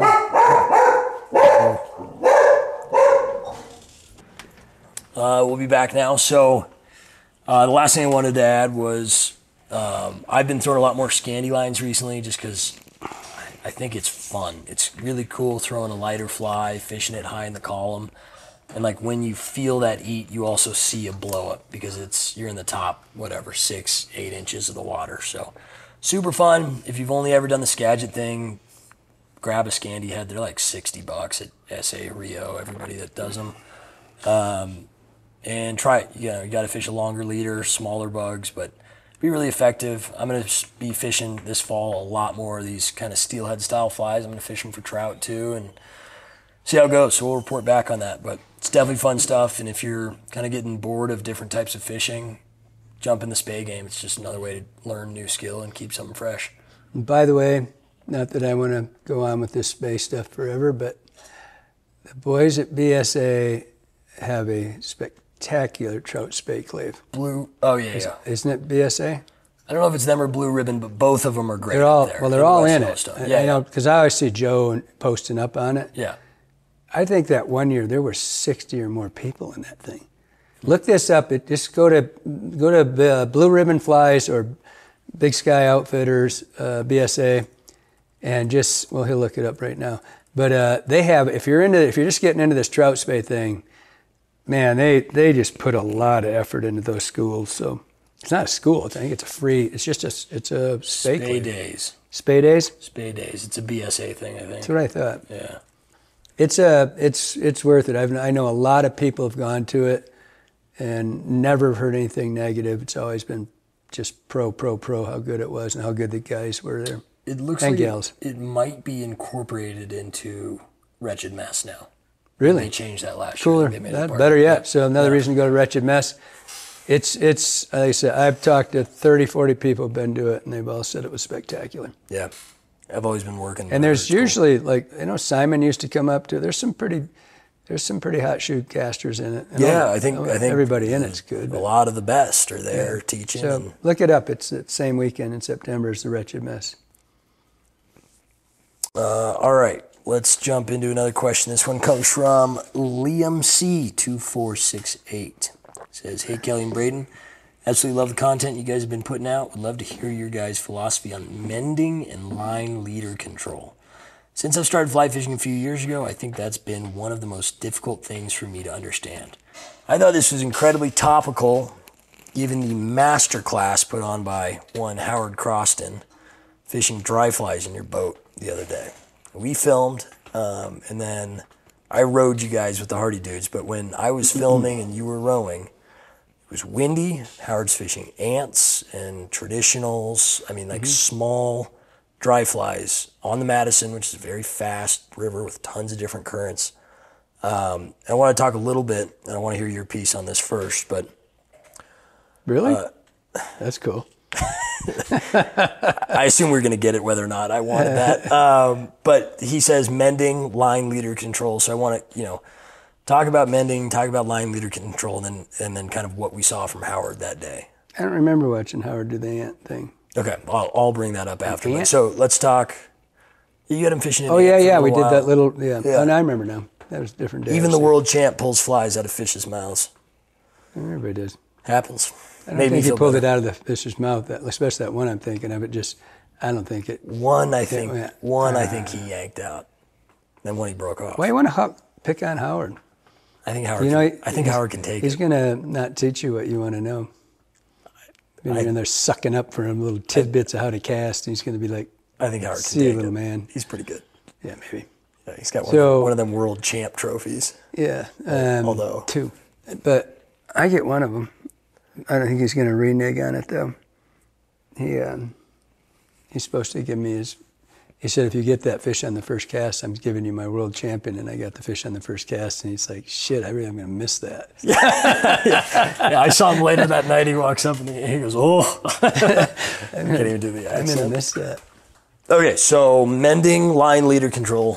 We'll be back now. So the last thing I wanted to add was I've been throwing a lot more Scandi lines recently just because I think it's fun. It's really cool throwing a lighter fly, fishing it high in the column. And like when you feel that eat, you also see a blow up because you're in the top, 6, 8 inches of the water. So super fun. If you've only ever done the Skagit thing, grab a Scandi head. They're like $60 at SA, Rio, everybody that does them. And try it. You got to fish a longer leader, smaller bugs, but be really effective. I'm going to be fishing this fall a lot more of these kind of steelhead style flies. I'm going to fish them for trout too and see how it goes. So we'll report back on that. But it's definitely fun stuff. And if you're kind of getting bored of different types of fishing, jump in the spay game. It's just another way to learn new skill and keep something fresh. And by the way, not that I want to go on with this spay stuff forever, but the boys at BSA have a spectacular trout spay clave. Oh yeah. Isn't it BSA? I don't know if it's them or Blue Ribbon, but both of them are great. They're all in it. Yellowstone. Yeah, I know, because I always see Joe posting up on it. Yeah. I think that one year there were 60 or more people in that thing. Look this up. Just go to Blue Ribbon Flies or Big Sky Outfitters, BSA, and he'll look it up right now. But they have, if you're just getting into this trout spay thing, man, they just put a lot of effort into those schools. So it's not a school. I think it's it's a spay clave. Days. Spay days? Spay days. It's a BSA thing, I think. That's what I thought. Yeah. It's worth it. I know a lot of people have gone to it and never heard anything negative. It's always been just pro how good it was and how good the guys were there. It looks and like gals. It might be incorporated into Wretched Mess now. Really? They changed that last Cooler. year. That better yet. So another reason to go to Wretched Mess. It's like I said, I've talked to 30, 40 people who've been to it, and they've all said it was spectacular. Yeah. I've always been working. And there's usually Simon used to come up to. There's some pretty hot shoot casters in it. And I think everybody in it's good. A lot of the best are there teaching. So look it up. It's the same weekend in September as the Wretched Mess. All right, let's jump into another question. This one comes from Liam C 2468. Says, "Hey Kelly and Braden, absolutely love the content you guys have been putting out. Would love to hear your guys' philosophy on mending and line leader control. Since I've started fly fishing a few years ago, I think that's been one of the most difficult things for me to understand. I thought this was incredibly topical, given the master class put on by one Howard Croston, fishing dry flies in your boat the other day. We filmed, and then I rowed you guys with the Hardy Dudes, but when I was filming and you were rowing, it was windy. Howard's fishing ants and traditionals. I mean, like small dry flies on the Madison, which is a very fast river with tons of different currents. I want to talk a little bit, and I want to hear your piece on this first. But really, that's cool. I assume we're going to get it whether or not I wanted that. But he says mending, line leader control. So I want to, talk about mending, talk about line leader control, and then kind of what we saw from Howard that day. I don't remember watching Howard do the ant thing. Okay, I'll bring that up after. So let's talk. You had him fishing in the ant yeah, for a we while. did that little, Oh, no, I remember now. That was a different day. Even the world champ pulls flies out of fish's mouths. Everybody does. Happens. I don't think he pulled it out of the fish's mouth, especially that one I'm thinking of. I don't think it. One, I think he yanked out. Then one he broke off. Why you want to pick on Howard? I think Howard can take it. He's going to not teach you what you want to know. And they're sucking up for him little tidbits of how to cast. And he's going to be like, I think Howard can see take little it. Man. He's pretty good. Yeah, maybe. Yeah, he's got one of them world champ trophies. Yeah. Although 2. But I get one of them. I don't think he's going to renege on it, though. He's supposed to give me his... He said, if you get that fish on the first cast, I'm giving you my world champion. And I got the fish on the first cast. And he's like, shit, I really am going to miss that. Yeah, I saw him later that night. He walks up and he goes, oh. I can't even do the accent. I'm going to miss that. Okay, so mending line leader control.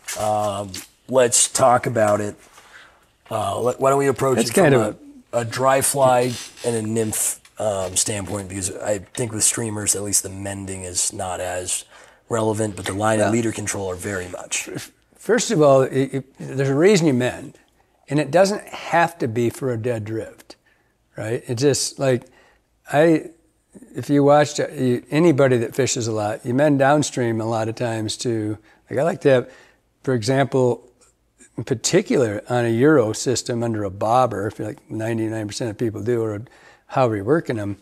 Let's talk about it. Why don't we approach it from a dry fly and a nymph standpoint? Because I think with streamers, at least the mending is not as relevant, but the line and leader control are very much. First of all, there's a reason you mend, and it doesn't have to be for a dead drift, right? It's just like, if you watched anybody that fishes a lot, you mend downstream a lot of times too. Like I like to have, for example, in particular on a Euro system under a bobber, if like 99% of people do, or how we're working them,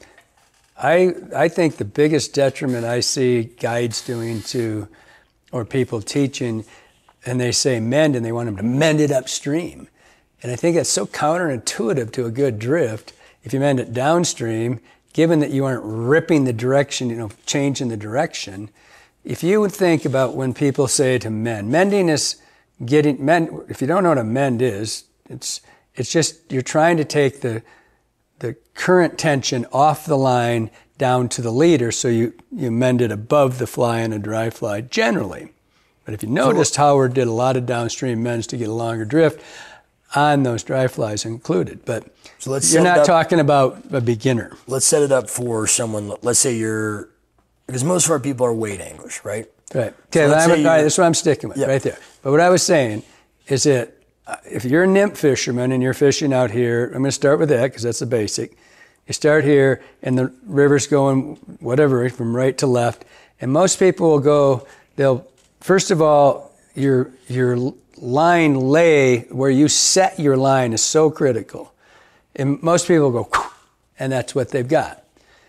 I think the biggest detriment I see guides doing or people teaching, and they say mend, and they want them to mend it upstream. And I think that's so counterintuitive to a good drift. If you mend it downstream, given that you aren't ripping the direction, changing the direction, if you would think about when people say to mend, mending is if you don't know what a mend is, it's just you're trying to take the current tension off the line down to the leader, so you mend it above the fly on a dry fly generally. But if you noticed, Howard did a lot of downstream mends to get a longer drift on those dry flies included. But you're not talking about a beginner. Let's set it up for someone, let's say because most of our people are weight anglers, right? Right. Okay, all right, that's what I'm sticking with, right there. But what I was saying is that if you're a nymph fisherman and you're fishing out here, I'm going to start with that because that's the basic. You start here and the river's going whatever, from right to left. And most people will go, first of all, your line lay, where you set your line is so critical. And most people go, and that's what they've got.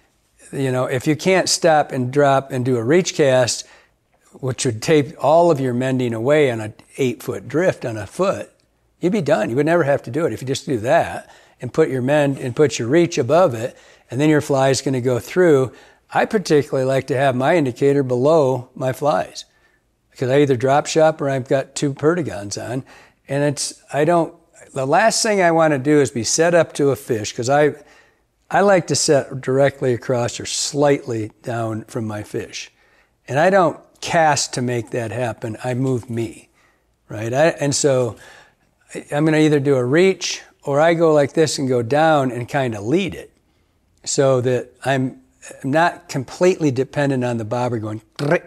If you can't stop and drop and do a reach cast, which would take all of your mending away on an 8-foot drift on a foot, you'd be done. You would never have to do it if you just do that and put your mend and put your reach above it, and then your fly is going to go through. I particularly like to have my indicator below my flies because I either drop shop or I've got 2 Perdigons on, and the last thing I want to do is be set up to a fish, because I like to set directly across or slightly down from my fish, and I don't cast to make that happen. I move me, right? And so I'm going to either do a reach or I go like this and go down and kind of lead it so that I'm not completely dependent on the bobber going,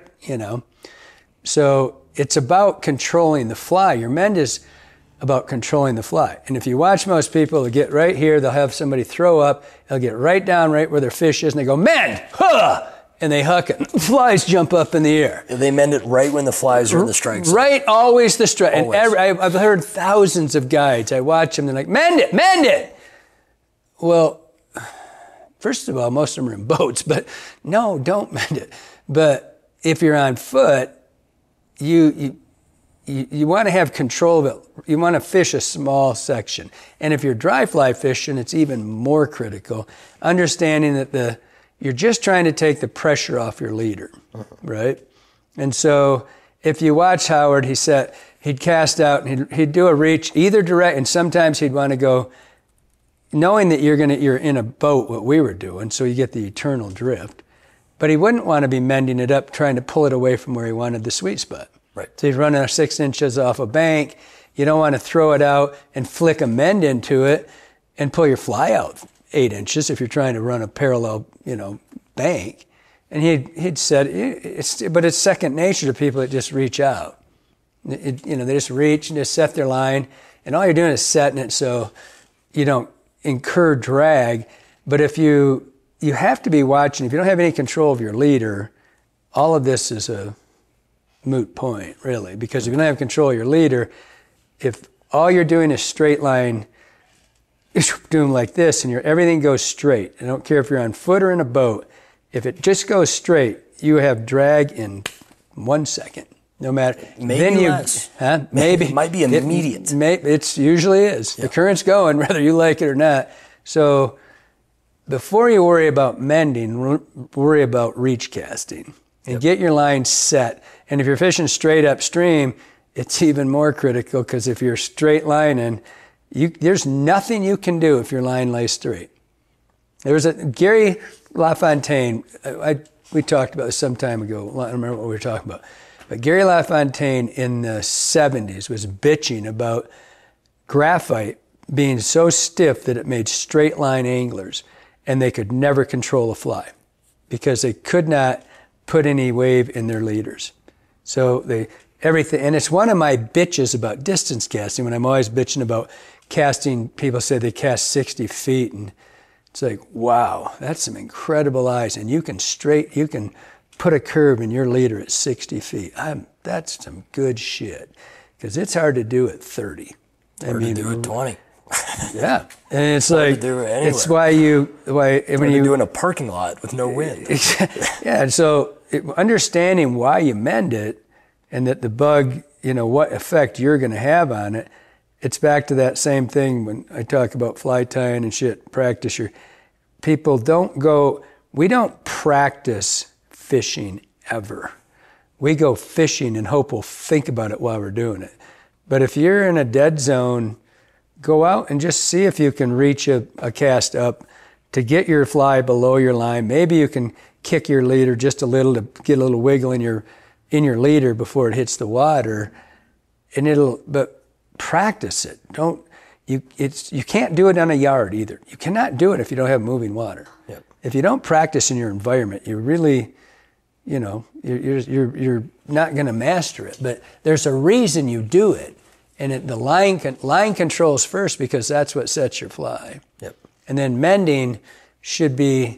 So it's about controlling the fly. Your mend is about controlling the fly. And if you watch most people, they'll get right here, they'll have somebody throw up, they'll get right down right where their fish is, and they go, mend! Huh! And they huck it. Flies jump up in the air. They mend it right when the flies are in the strike zone. Right, always the strike. And I've heard thousands of guides. I watch them, they're like, mend it! Well, first of all, most of them are in boats, but no, don't mend it. But if you're on foot, you want to have control of it. You want to fish a small section. And if you're dry fly fishing, it's even more critical. Understanding that you're just trying to take the pressure off your leader, right? And so if you watch Howard, he'd cast out and he'd do a reach either direct, and sometimes he'd want to go, knowing that you're in a boat, what we were doing, so you get the eternal drift. But he wouldn't want to be mending it up, trying to pull it away from where he wanted the sweet spot. Right. So he'd run 6 inches off a bank. You don't want to throw it out and flick a mend into it and pull your fly out 8 inches if you're trying to run a parallel, bank. And he'd said, but it's second nature to people that just reach out. They just reach and just set their line, and all you're doing is setting it so you don't incur drag. But if you have to be watching, if you don't have any control of your leader, all of this is a moot point, really, because if you don't have control of your leader, if all you're doing is straight line, you're doing like this, and everything goes straight. I don't care if you're on foot or in a boat. If it just goes straight, you have drag in 1 second. No matter. Maybe then less. Maybe. It might be immediate. It usually is. Yeah. The current's going, whether you like it or not. So before you worry about mending, worry about reach casting. And get your line set. And if you're fishing straight upstream, it's even more critical, because if you're straight lining, there's nothing you can do if your line lays straight. There was Gary LaFontaine, we talked about this some time ago. I don't remember what we were talking about. But Gary LaFontaine in the 70s was bitching about graphite being so stiff that it made straight line anglers, and they could never control a fly because they could not put any wave in their leaders. So everything, and it's one of my bitches about distance casting, when I'm always bitching about casting. People say they cast 60 feet, and it's like, wow, that's some incredible eyes, and you can put a curve in your leader at 60 feet. That's some good shit, because it's hard to do at 30. Hard to do at 20. Yeah, and it's like, do it anywhere. it's why when you do in a parking lot with no wind. Yeah, and so understanding why you mend it, and that the bug, what effect you're going to have on it. It's back to that same thing when I talk about fly tying and shit, practice. People we don't practice fishing ever. We go fishing and hope we'll think about it while we're doing it. But if you're in a dead zone, go out and just see if you can reach a cast up to get your fly below your line. Maybe you can kick your leader just a little to get a little wiggle in your leader before it hits the water, but practice it. You can't do it on a yard either. You cannot do it if you don't have moving water. Yep. If you don't practice in your environment, you're really, you're not going to master it. But there's a reason you do it, and the line controls first, because that's what sets your fly. Yep. And then mending should be.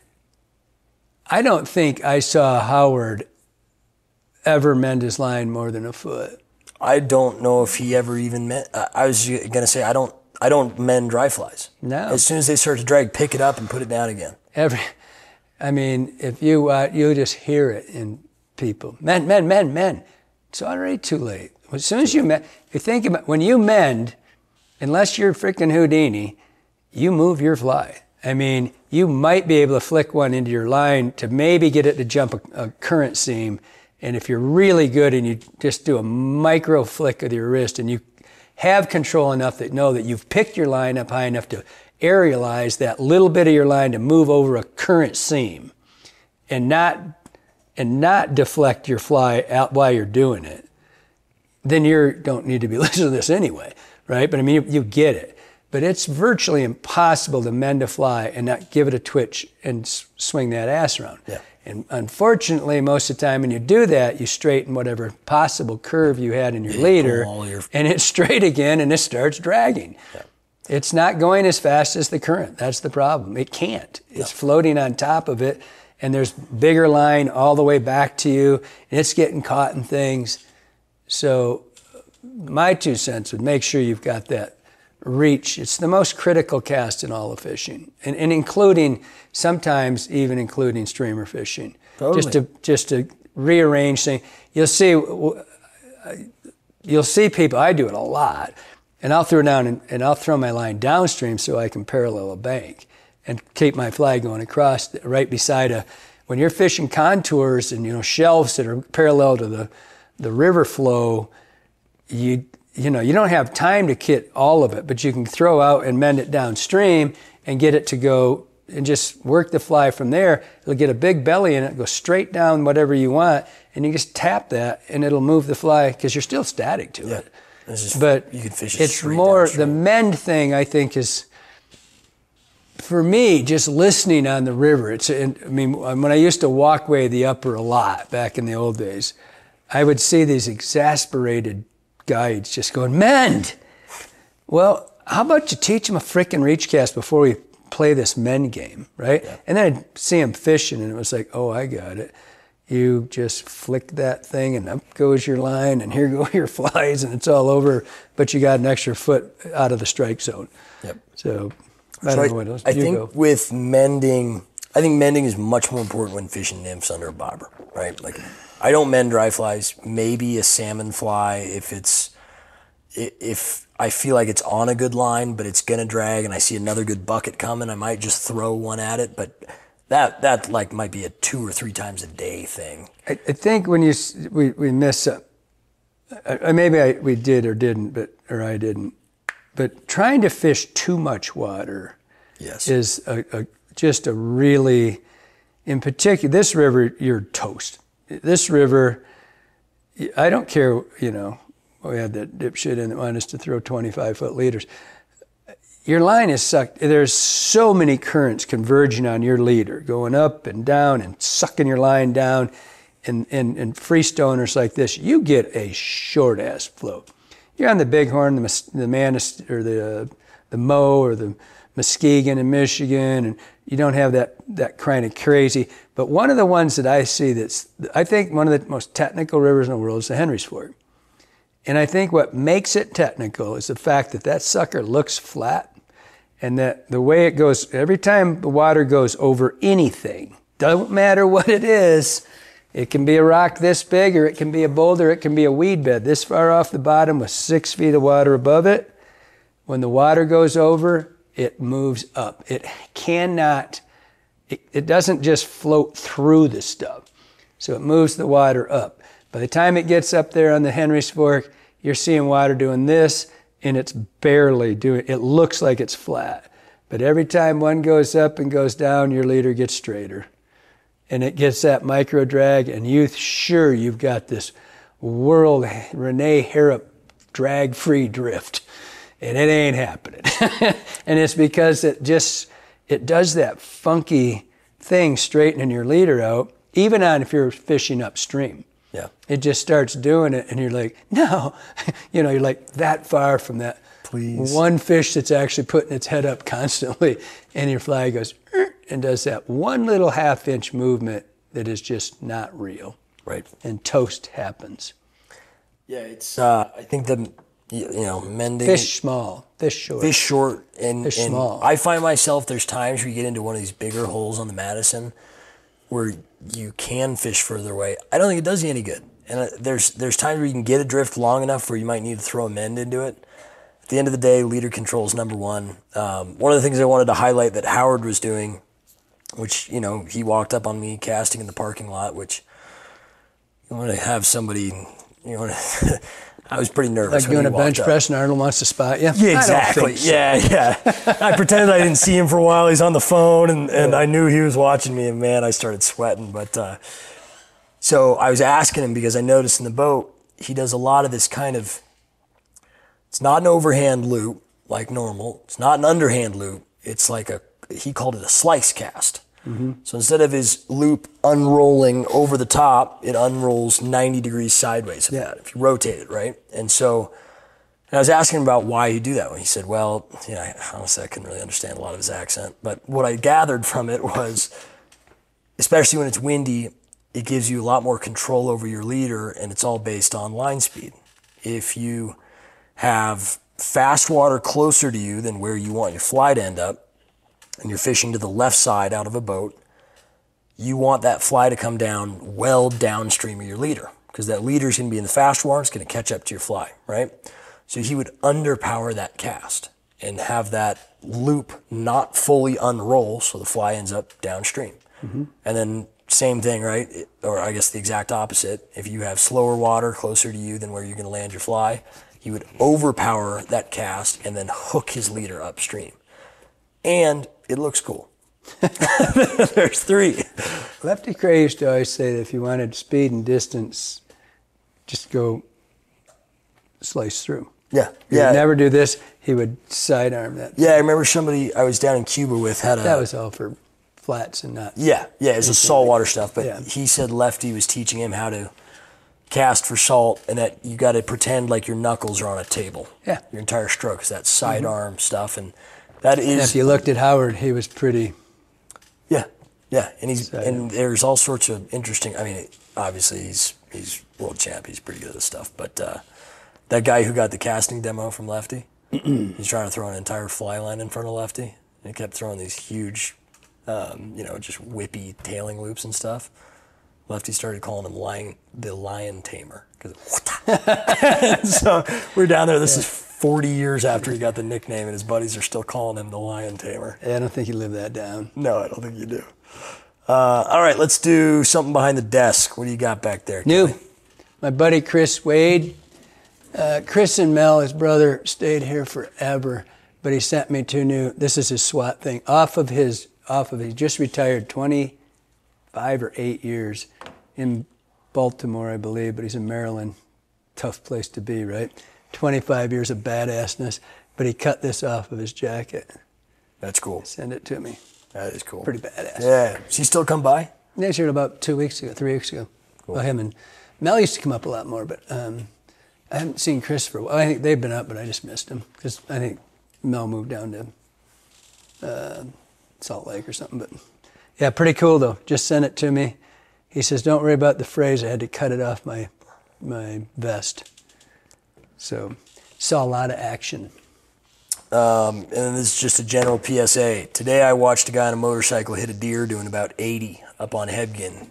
I don't think I saw Howard ever mend his line more than a foot. I don't know if he ever even meant. I was going to say I don't mend dry flies. No. As soon as they start to drag, pick it up and put it down again. If you just hear it in people. Mend. It's already too late. As soon as you mend, you think about when you mend, unless you're freaking Houdini, you move your fly. You might be able to flick one into your line to maybe get it to jump a current seam. And if you're really good and you just do a micro flick with your wrist and you have control enough that know that you've picked your line up high enough to aerialize that little bit of your line to move over a current seam and not deflect your fly out while you're doing it, then you don't need to be listening to this anyway, right? But you get it. But it's virtually impossible to mend a fly and not give it a twitch and swing that ass around. Yeah. And unfortunately, most of the time when you do that, you straighten whatever possible curve you had in your leader, and it's straight again, and it starts dragging. Yeah. It's not going as fast as the current. That's the problem. It can't. It's floating on top of it, and there's bigger line all the way back to you, and it's getting caught in things. So my 2 cents would make sure you've got that reach. It's the most critical cast in all of fishing, and including sometimes even including streamer fishing. Totally. Just to rearrange things. You'll see people. I do it a lot, and I'll throw down and I'll throw my line downstream so I can parallel a bank and keep my fly going across right beside when you're fishing contours and shelves that are parallel to the river flow. You don't have time to kit all of it, but you can throw out and mend it downstream and get it to go and just work the fly from there. It'll get a big belly in it, go straight down whatever you want, and you just tap that and it'll move the fly because you're still static to it. But you can fish it's more the mend thing, I think, is for me just listening on the river. When I used to walkway the upper a lot back in the old days, I would see these exasperated guides just going, mend. Well, how about you teach him a freaking reach cast before we play this men game, right? Yeah. And then I'd see him fishing, and it was like, oh, I got it. You just flick that thing, and up goes your line, and here go your flies, and it's all over. But you got an extra foot out of the strike zone. Yep. So I don't know what else. I think with mending, I think mending is much more important when fishing nymphs under a bobber, right? Like, I don't mend dry flies. Maybe a salmon fly if I feel like it's on a good line, but it's gonna drag, and I see another good bucket coming, I might just throw one at it. But that like might be a 2 or 3 times a day thing. I think when we miss up, maybe we did or didn't, or I didn't. But trying to fish too much water, yes, is just a really, in particular, this river, you're toast. This river, I don't care, we had that dipshit in that wanted us to throw 25-foot leaders. Your line is sucked. There's so many currents converging on your leader, going up and down and sucking your line down. And freestoners like this, you get a short-ass float. You're on the Bighorn, the Manistee, or the Moe, or the Muskegon in Michigan, and you don't have that kind of crazy. But one of the ones that I see I think one of the most technical rivers in the world is the Henry's Fork. And I think what makes it technical is the fact that sucker looks flat, and that the way it goes, every time the water goes over anything, don't matter what it is, it can be a rock this big, or it can be a boulder, it can be a weed bed this far off the bottom with 6 feet of water above it. When the water goes over, it moves up. It cannot, it doesn't just float through the stuff. So it moves the water up. By the time it gets up there on the Henry's Fork, you're seeing water doing this, and it's barely doing, it looks like it's flat. But every time one goes up and goes down, your leader gets straighter. And it gets that micro drag, and you've got this world Renee Harrop drag-free drift. And it ain't happening. And it's because it does that funky thing straightening your leader out, even if you're fishing upstream. Yeah. It just starts doing it, and you're like, no. You're like that far from that. Please. One fish that's actually putting its head up constantly, and your fly goes, and does that one little half-inch movement that is just not real. Right. And toast happens. Yeah, it's, I think mending. Fish small, fish short. Fish short and small. I find myself, there's times where you get into one of these bigger holes on the Madison where you can fish further away. I don't think it does you any good. And there's times where you can get a drift long enough where you might need to throw a mend into it. At the end of the day, leader control is number one. One of the things I wanted to highlight that Howard was doing, which, he walked up on me casting in the parking lot, which you want to have somebody, I was pretty nervous. Like doing a bench press and Arnold wants to spot you? Yeah, exactly. So. Yeah. I pretended I didn't see him for a while. He's on the phone, and I knew he was watching me, and man, I started sweating. But so I was asking him because I noticed in the boat, he does a lot of this kind of, it's not an overhand loop like normal. It's not an underhand loop. It's like he called it a slice cast. Mm-hmm. So instead of his loop unrolling over the top, it unrolls 90 degrees sideways. Yeah. If you rotate it, right? And I was asking him about why he do that. He said, well, honestly, I couldn't really understand a lot of his accent. But what I gathered from it was, especially when it's windy, it gives you a lot more control over your leader, and it's all based on line speed. If you have fast water closer to you than where you want your fly to end up, and you're fishing to the left side out of a boat, you want that fly to come down well downstream of your leader, because that leader is going to be in the fast water, it's going to catch up to your fly, right? So he would underpower that cast and have that loop not fully unroll, so the fly ends up downstream. Mm-hmm. And then same thing, right? Or I guess the exact opposite. If you have slower water closer to you than where you're going to land your fly, he would overpower that cast and then hook his leader upstream. And it looks cool. There's 3. Lefty Kreh used to always say that if you wanted speed and distance, just go slice through. Yeah. He would never do this. He would sidearm that. Yeah, I remember somebody I was down in Cuba with had that was all for flats and not. Yeah, it was saltwater stuff. But he said Lefty was teaching him how to cast for salt, and that you got to pretend like your knuckles are on a table. Yeah. Your entire stroke is that sidearm stuff, and that is. And if you looked at Howard, he was pretty. Yeah, yeah, and there's all sorts of interesting. I mean, obviously he's world champ. He's pretty good at this stuff. But that guy who got the casting demo from Lefty, he's trying to throw an entire fly line in front of Lefty, and he kept throwing these huge, just whippy tailing loops and stuff. Lefty started calling him the lion tamer. So we're down there. This is 40 years after he got the nickname, and his buddies are still calling him the lion tamer. Yeah, I don't think you live that down. No, I don't think you do. All right, let's do something behind the desk. What do you got back there, New. Kelly? My buddy Chris Wade. Chris and Mel, his brother, stayed here forever, but he sent me two new. This is his SWAT thing. He just retired 25 or 8 years in Baltimore, I believe, but he's in Maryland. Tough place to be, right? 25 years of badassness, but he cut this off of his jacket. That's cool. Send it to me. That is cool. Pretty badass. Yeah. Does he still come by? Yeah, he's here about 3 weeks ago. Cool. Well, him and Mel used to come up a lot more, but I haven't seen Chris for a while. I think they've been up, but I just missed him because I think Mel moved down to Salt Lake or something. But yeah, pretty cool though. Just sent it to me. He says, "Don't worry about the phrase. I had to cut it off my vest." So saw a lot of action. And then this is just a general PSA. Today I watched a guy on a motorcycle hit a deer doing about 80 up on Hebgen.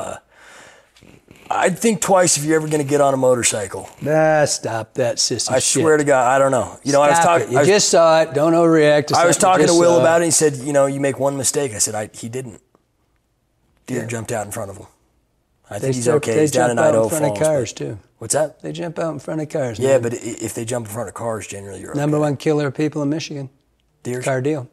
I'd think twice if you're ever going to get on a motorcycle. Stop that sissy I shit. swear to God, I don't know. I was talking. You just saw it. Don't overreact. I was talking to Will about it. And he said, you make one mistake. I said, he didn't. Deer jumped out in front of him. I think he's okay. He's down in Idaho Falls. They jump out in front of cars too. What's that? They jump out in front of cars. Yeah, but if they jump in front of cars, generally you're okay. Number one killer of people in Michigan. Deer. Car deer.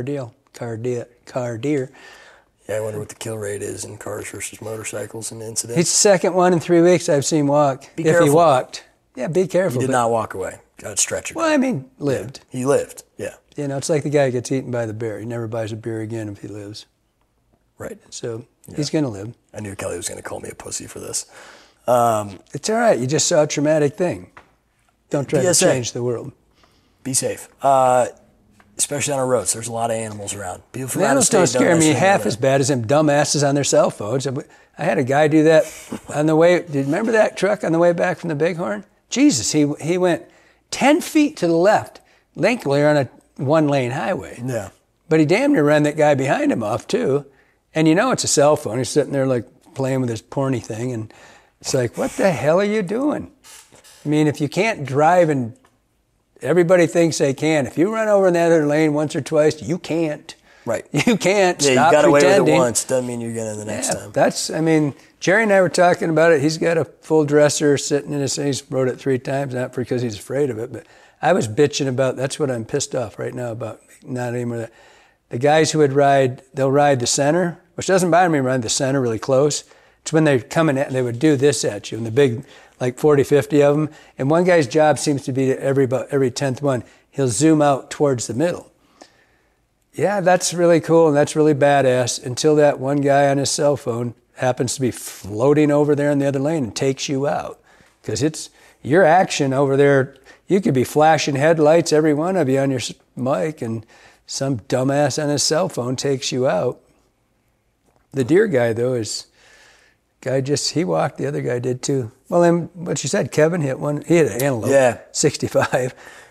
Yeah, I wonder what the kill rate is in cars versus motorcycles and incidents. He's the second one in 3 weeks I've seen walk. Be careful. If he walked. Yeah, be careful. He did not walk away. Got stretcher. Well, I mean, lived. Yeah. He lived, yeah. It's like the guy who gets eaten by the bear. He never buys a beer again if he lives. Right. So he's going to live. I knew Kelly was going to call me a pussy for this. It's all right. You just saw a traumatic thing. Don't try to PSA. change the world. Be safe. Especially on our roads. There's a lot of animals around. People from The out of animals state don't scare me half know as that. bad as them dumbasses on their cell phones. I had a guy do that on the way. Do you remember that truck on the way back from the Bighorn? Jesus, he went 10 feet to the left, lengthly on a one-lane highway. Yeah. But he damn near ran that guy behind him off, too. And it's a cell phone. He's sitting there, like, playing with his porny thing. And it's like, what the hell are you doing? I mean, if you can't drive and everybody thinks they can. If you run over in that other lane once or twice, you can't. Right. You can't. Yeah, Stop you got away with pretending. it once. Doesn't mean you're going to the next time. Jerry and I were talking about it. He's got a full dresser sitting in his thing. He's rode it 3 times, not because he's afraid of it, but I was bitching about, that's what I'm pissed off right now about, not anymore that. The guys who they'll ride the center, which doesn't bother me riding the center really close. It's when they're coming at, they would do this at you, and the big, like 40, 50 of them. And one guy's job seems to be every 10th one, he'll zoom out towards the middle. Yeah, that's really cool and that's really badass until that one guy on his cell phone happens to be floating over there in the other lane and takes you out. Because it's your action over there. You could be flashing headlights, every one of you on your mic, and some dumbass on his cell phone takes you out. The deer guy, though, he walked, the other guy did too. Well, then, what you said, Kevin hit one, he hit an antelope, 65.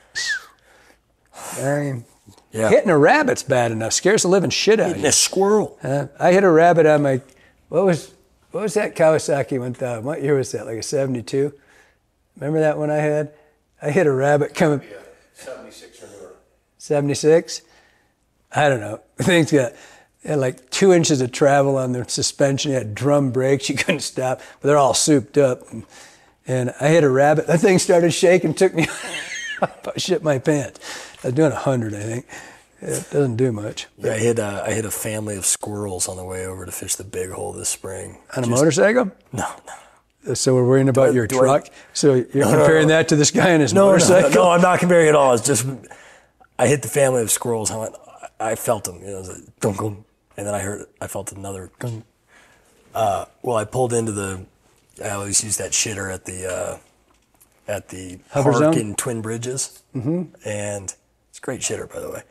Hitting a rabbit's bad enough, scares the living shit out of you. Hitting a squirrel. I hit a rabbit on my, what was that Kawasaki 1000? What year was that, like a 72? Remember that one I had? I hit a rabbit coming. 76 or newer. 76? I don't know. Things had like 2 inches of travel on the suspension. You had drum brakes. You couldn't stop. But they're all souped up. And I hit a rabbit. That thing started shaking, took me, I shit my pants. I was doing 100, I think. It doesn't do much. Yeah, I hit a family of squirrels on the way over to fish the Big Hole this spring. On a motorcycle? No. So we're worrying about your truck? So you're comparing that to this guy and his motorcycle? No, I'm not comparing at all. It's just, I hit the family of squirrels. I felt them. It was like, gung, gung. And then I felt another gung. Well, I pulled into the I always use that shitter at the Hover park zone? in Twin Bridges, and it's a great shitter, by the way.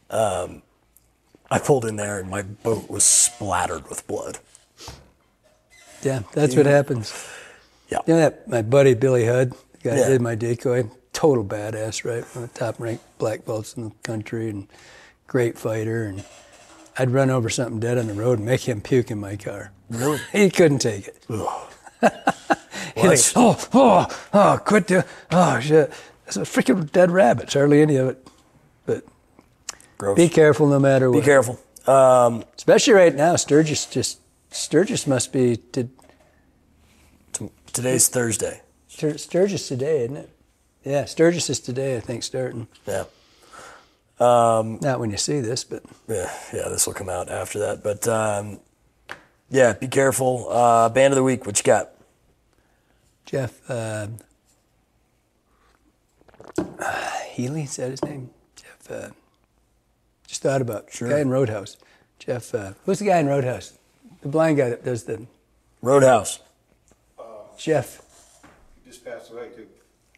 I pulled in there and my boat was splattered with blood. Yeah, that's what happens. Yeah. You know that my buddy Billy Hudd, the guy Yeah. that did my decoy, total badass, right? One of the top ranked black belts in the country and great fighter. And I'd run over something dead on the road and make him puke in my car. Really? He couldn't take it. Well, Quit doing, oh shit. It's a freaking dead rabbit. It's hardly any of it. But gross. be careful no matter what. Be careful. Especially right now, Sturgis must be, Today's Thursday. Sturgis today, isn't it? Yeah, Sturgis is today, I think, starting. Yeah. Not when you see this, but Yeah, this will come out after that. But yeah, be careful. Band of the week, what you got? Jeff Healy, is that his name? Jeff, just thought about Sure. guy in Roadhouse. Jeff, who's the guy in Roadhouse? The blind guy that does the Roadhouse. Jeff. He just passed away, too.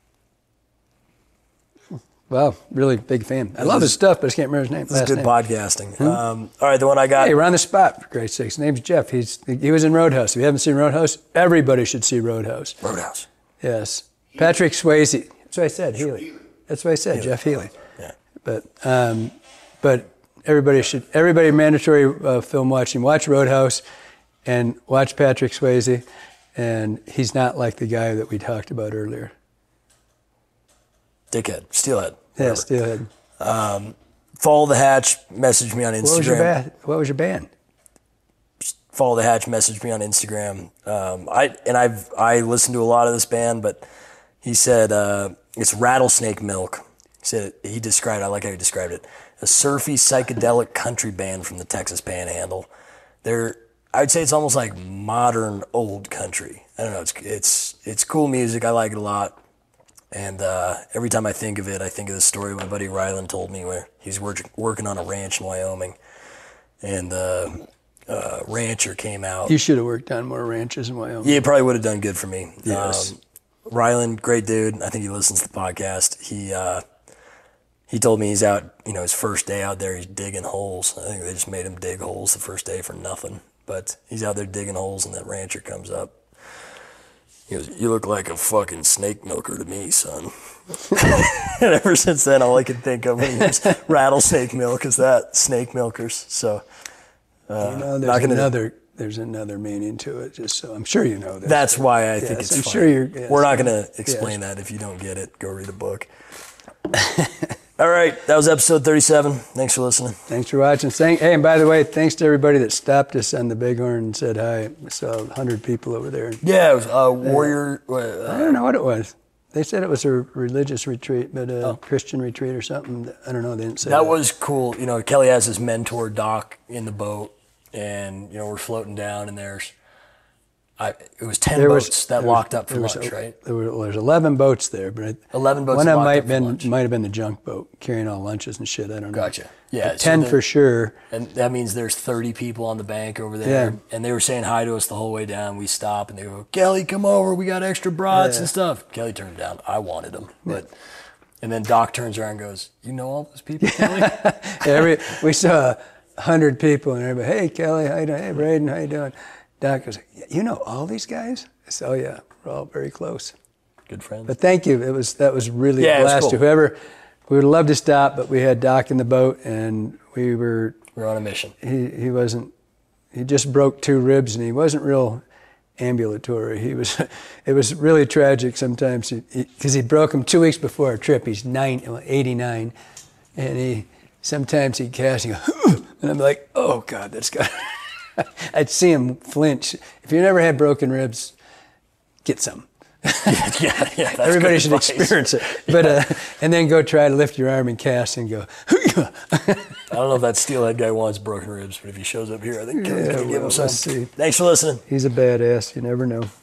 Wow, really big fan. I love his stuff, but I just can't remember his name. This is last good name. podcasting. All right, the one I got. Hey, we're on the spot, for Christ's sakes. His name's Jeff. He was in Roadhouse. If you haven't seen Roadhouse, everybody should see Roadhouse. Roadhouse. Yes. Patrick Swayze. That's what I said, Healy. That's what I said, Jeff Healy. Yeah. But everybody mandatory film watching, watch Roadhouse and watch Patrick Swayze. And he's not like the guy that we talked about earlier. Dickhead. Steelhead. Yeah, Whatever. Steelhead. Follow the Hatch. Message me on Instagram. What was your band? Follow the Hatch. Message me on Instagram. I listened to a lot of this band, but he said it's Rattlesnake Milk. I like how he described it, a surfy psychedelic country band from the Texas Panhandle. I would say it's almost like modern old country. I don't know. It's cool music. I like it a lot. And every time I think of it, I think of the story my buddy Ryland told me where he's working on a ranch in Wyoming, and rancher came out. You should have worked on more ranches in Wyoming. Yeah, it probably would have done good for me. Yes. Ryland, great dude. I think he listens to the podcast. He told me he's out, his first day out there, he's digging holes. I think they just made him dig holes the first day for nothing. But he's out there digging holes, and that rancher comes up. He goes, "You look like a fucking snake milker to me, son." And ever since then, all I can think of when he's rattlesnake milk is that, snake milkers. So, there's another meaning to it. Just so I'm sure you know that. that's why I think Yes, it's I'm funny. sure yes. We're not going to explain that. If you don't get it, go read a book. All right, that was episode 37. Thanks for listening. Thanks for watching. Hey, and by the way, thanks to everybody that stopped us on the Bighorn and said hi. I saw 100 people over there. Yeah, it was Warrior. I don't know what it was. They said it was a religious retreat, but a Christian retreat or something. I don't know. They didn't say That was cool. Kelly has his mentor, Doc, in the boat, and, we're floating down, and it was 10 boats that locked up for lunch, right? There's 11 boats there, but 11 boats one that of them locked up for lunch. might have been the junk boat carrying all lunches and shit. I don't know. Gotcha. Yeah. But 10 for sure. And that means there's 30 people on the bank over there. Yeah. And they were saying hi to us the whole way down. We stop and they go, "Kelly, come over. We got extra brats and stuff." Kelly turned it down. I wanted them. And then Doc turns around and goes, "You know all those people, Kelly?" We saw 100 people and everybody, "Hey, Kelly, how you doing? Hey, Braden, how you doing?" Doc goes, "You know all these guys?" I said, "Oh, yeah, we're all very close." Good friends. But thank you. That was really a it was blast. cool. Whoever, we would love to stop, but we had Doc in the boat and we're on a mission. He just broke 2 ribs and he wasn't real ambulatory. It was really tragic sometimes because he broke them 2 weeks before our trip. He's 89 and sometimes he'd cast and go, and I'm like, "Oh God, that's got." I'd see him flinch. If you never had broken ribs, get some. yeah, Everybody should experience it. But and then go try to lift your arm and cast and go. I don't know if that steelhead guy wants broken ribs, but if he shows up here, I think Kelly's going to give him some. let's see. Thanks for listening. He's a badass. You never know.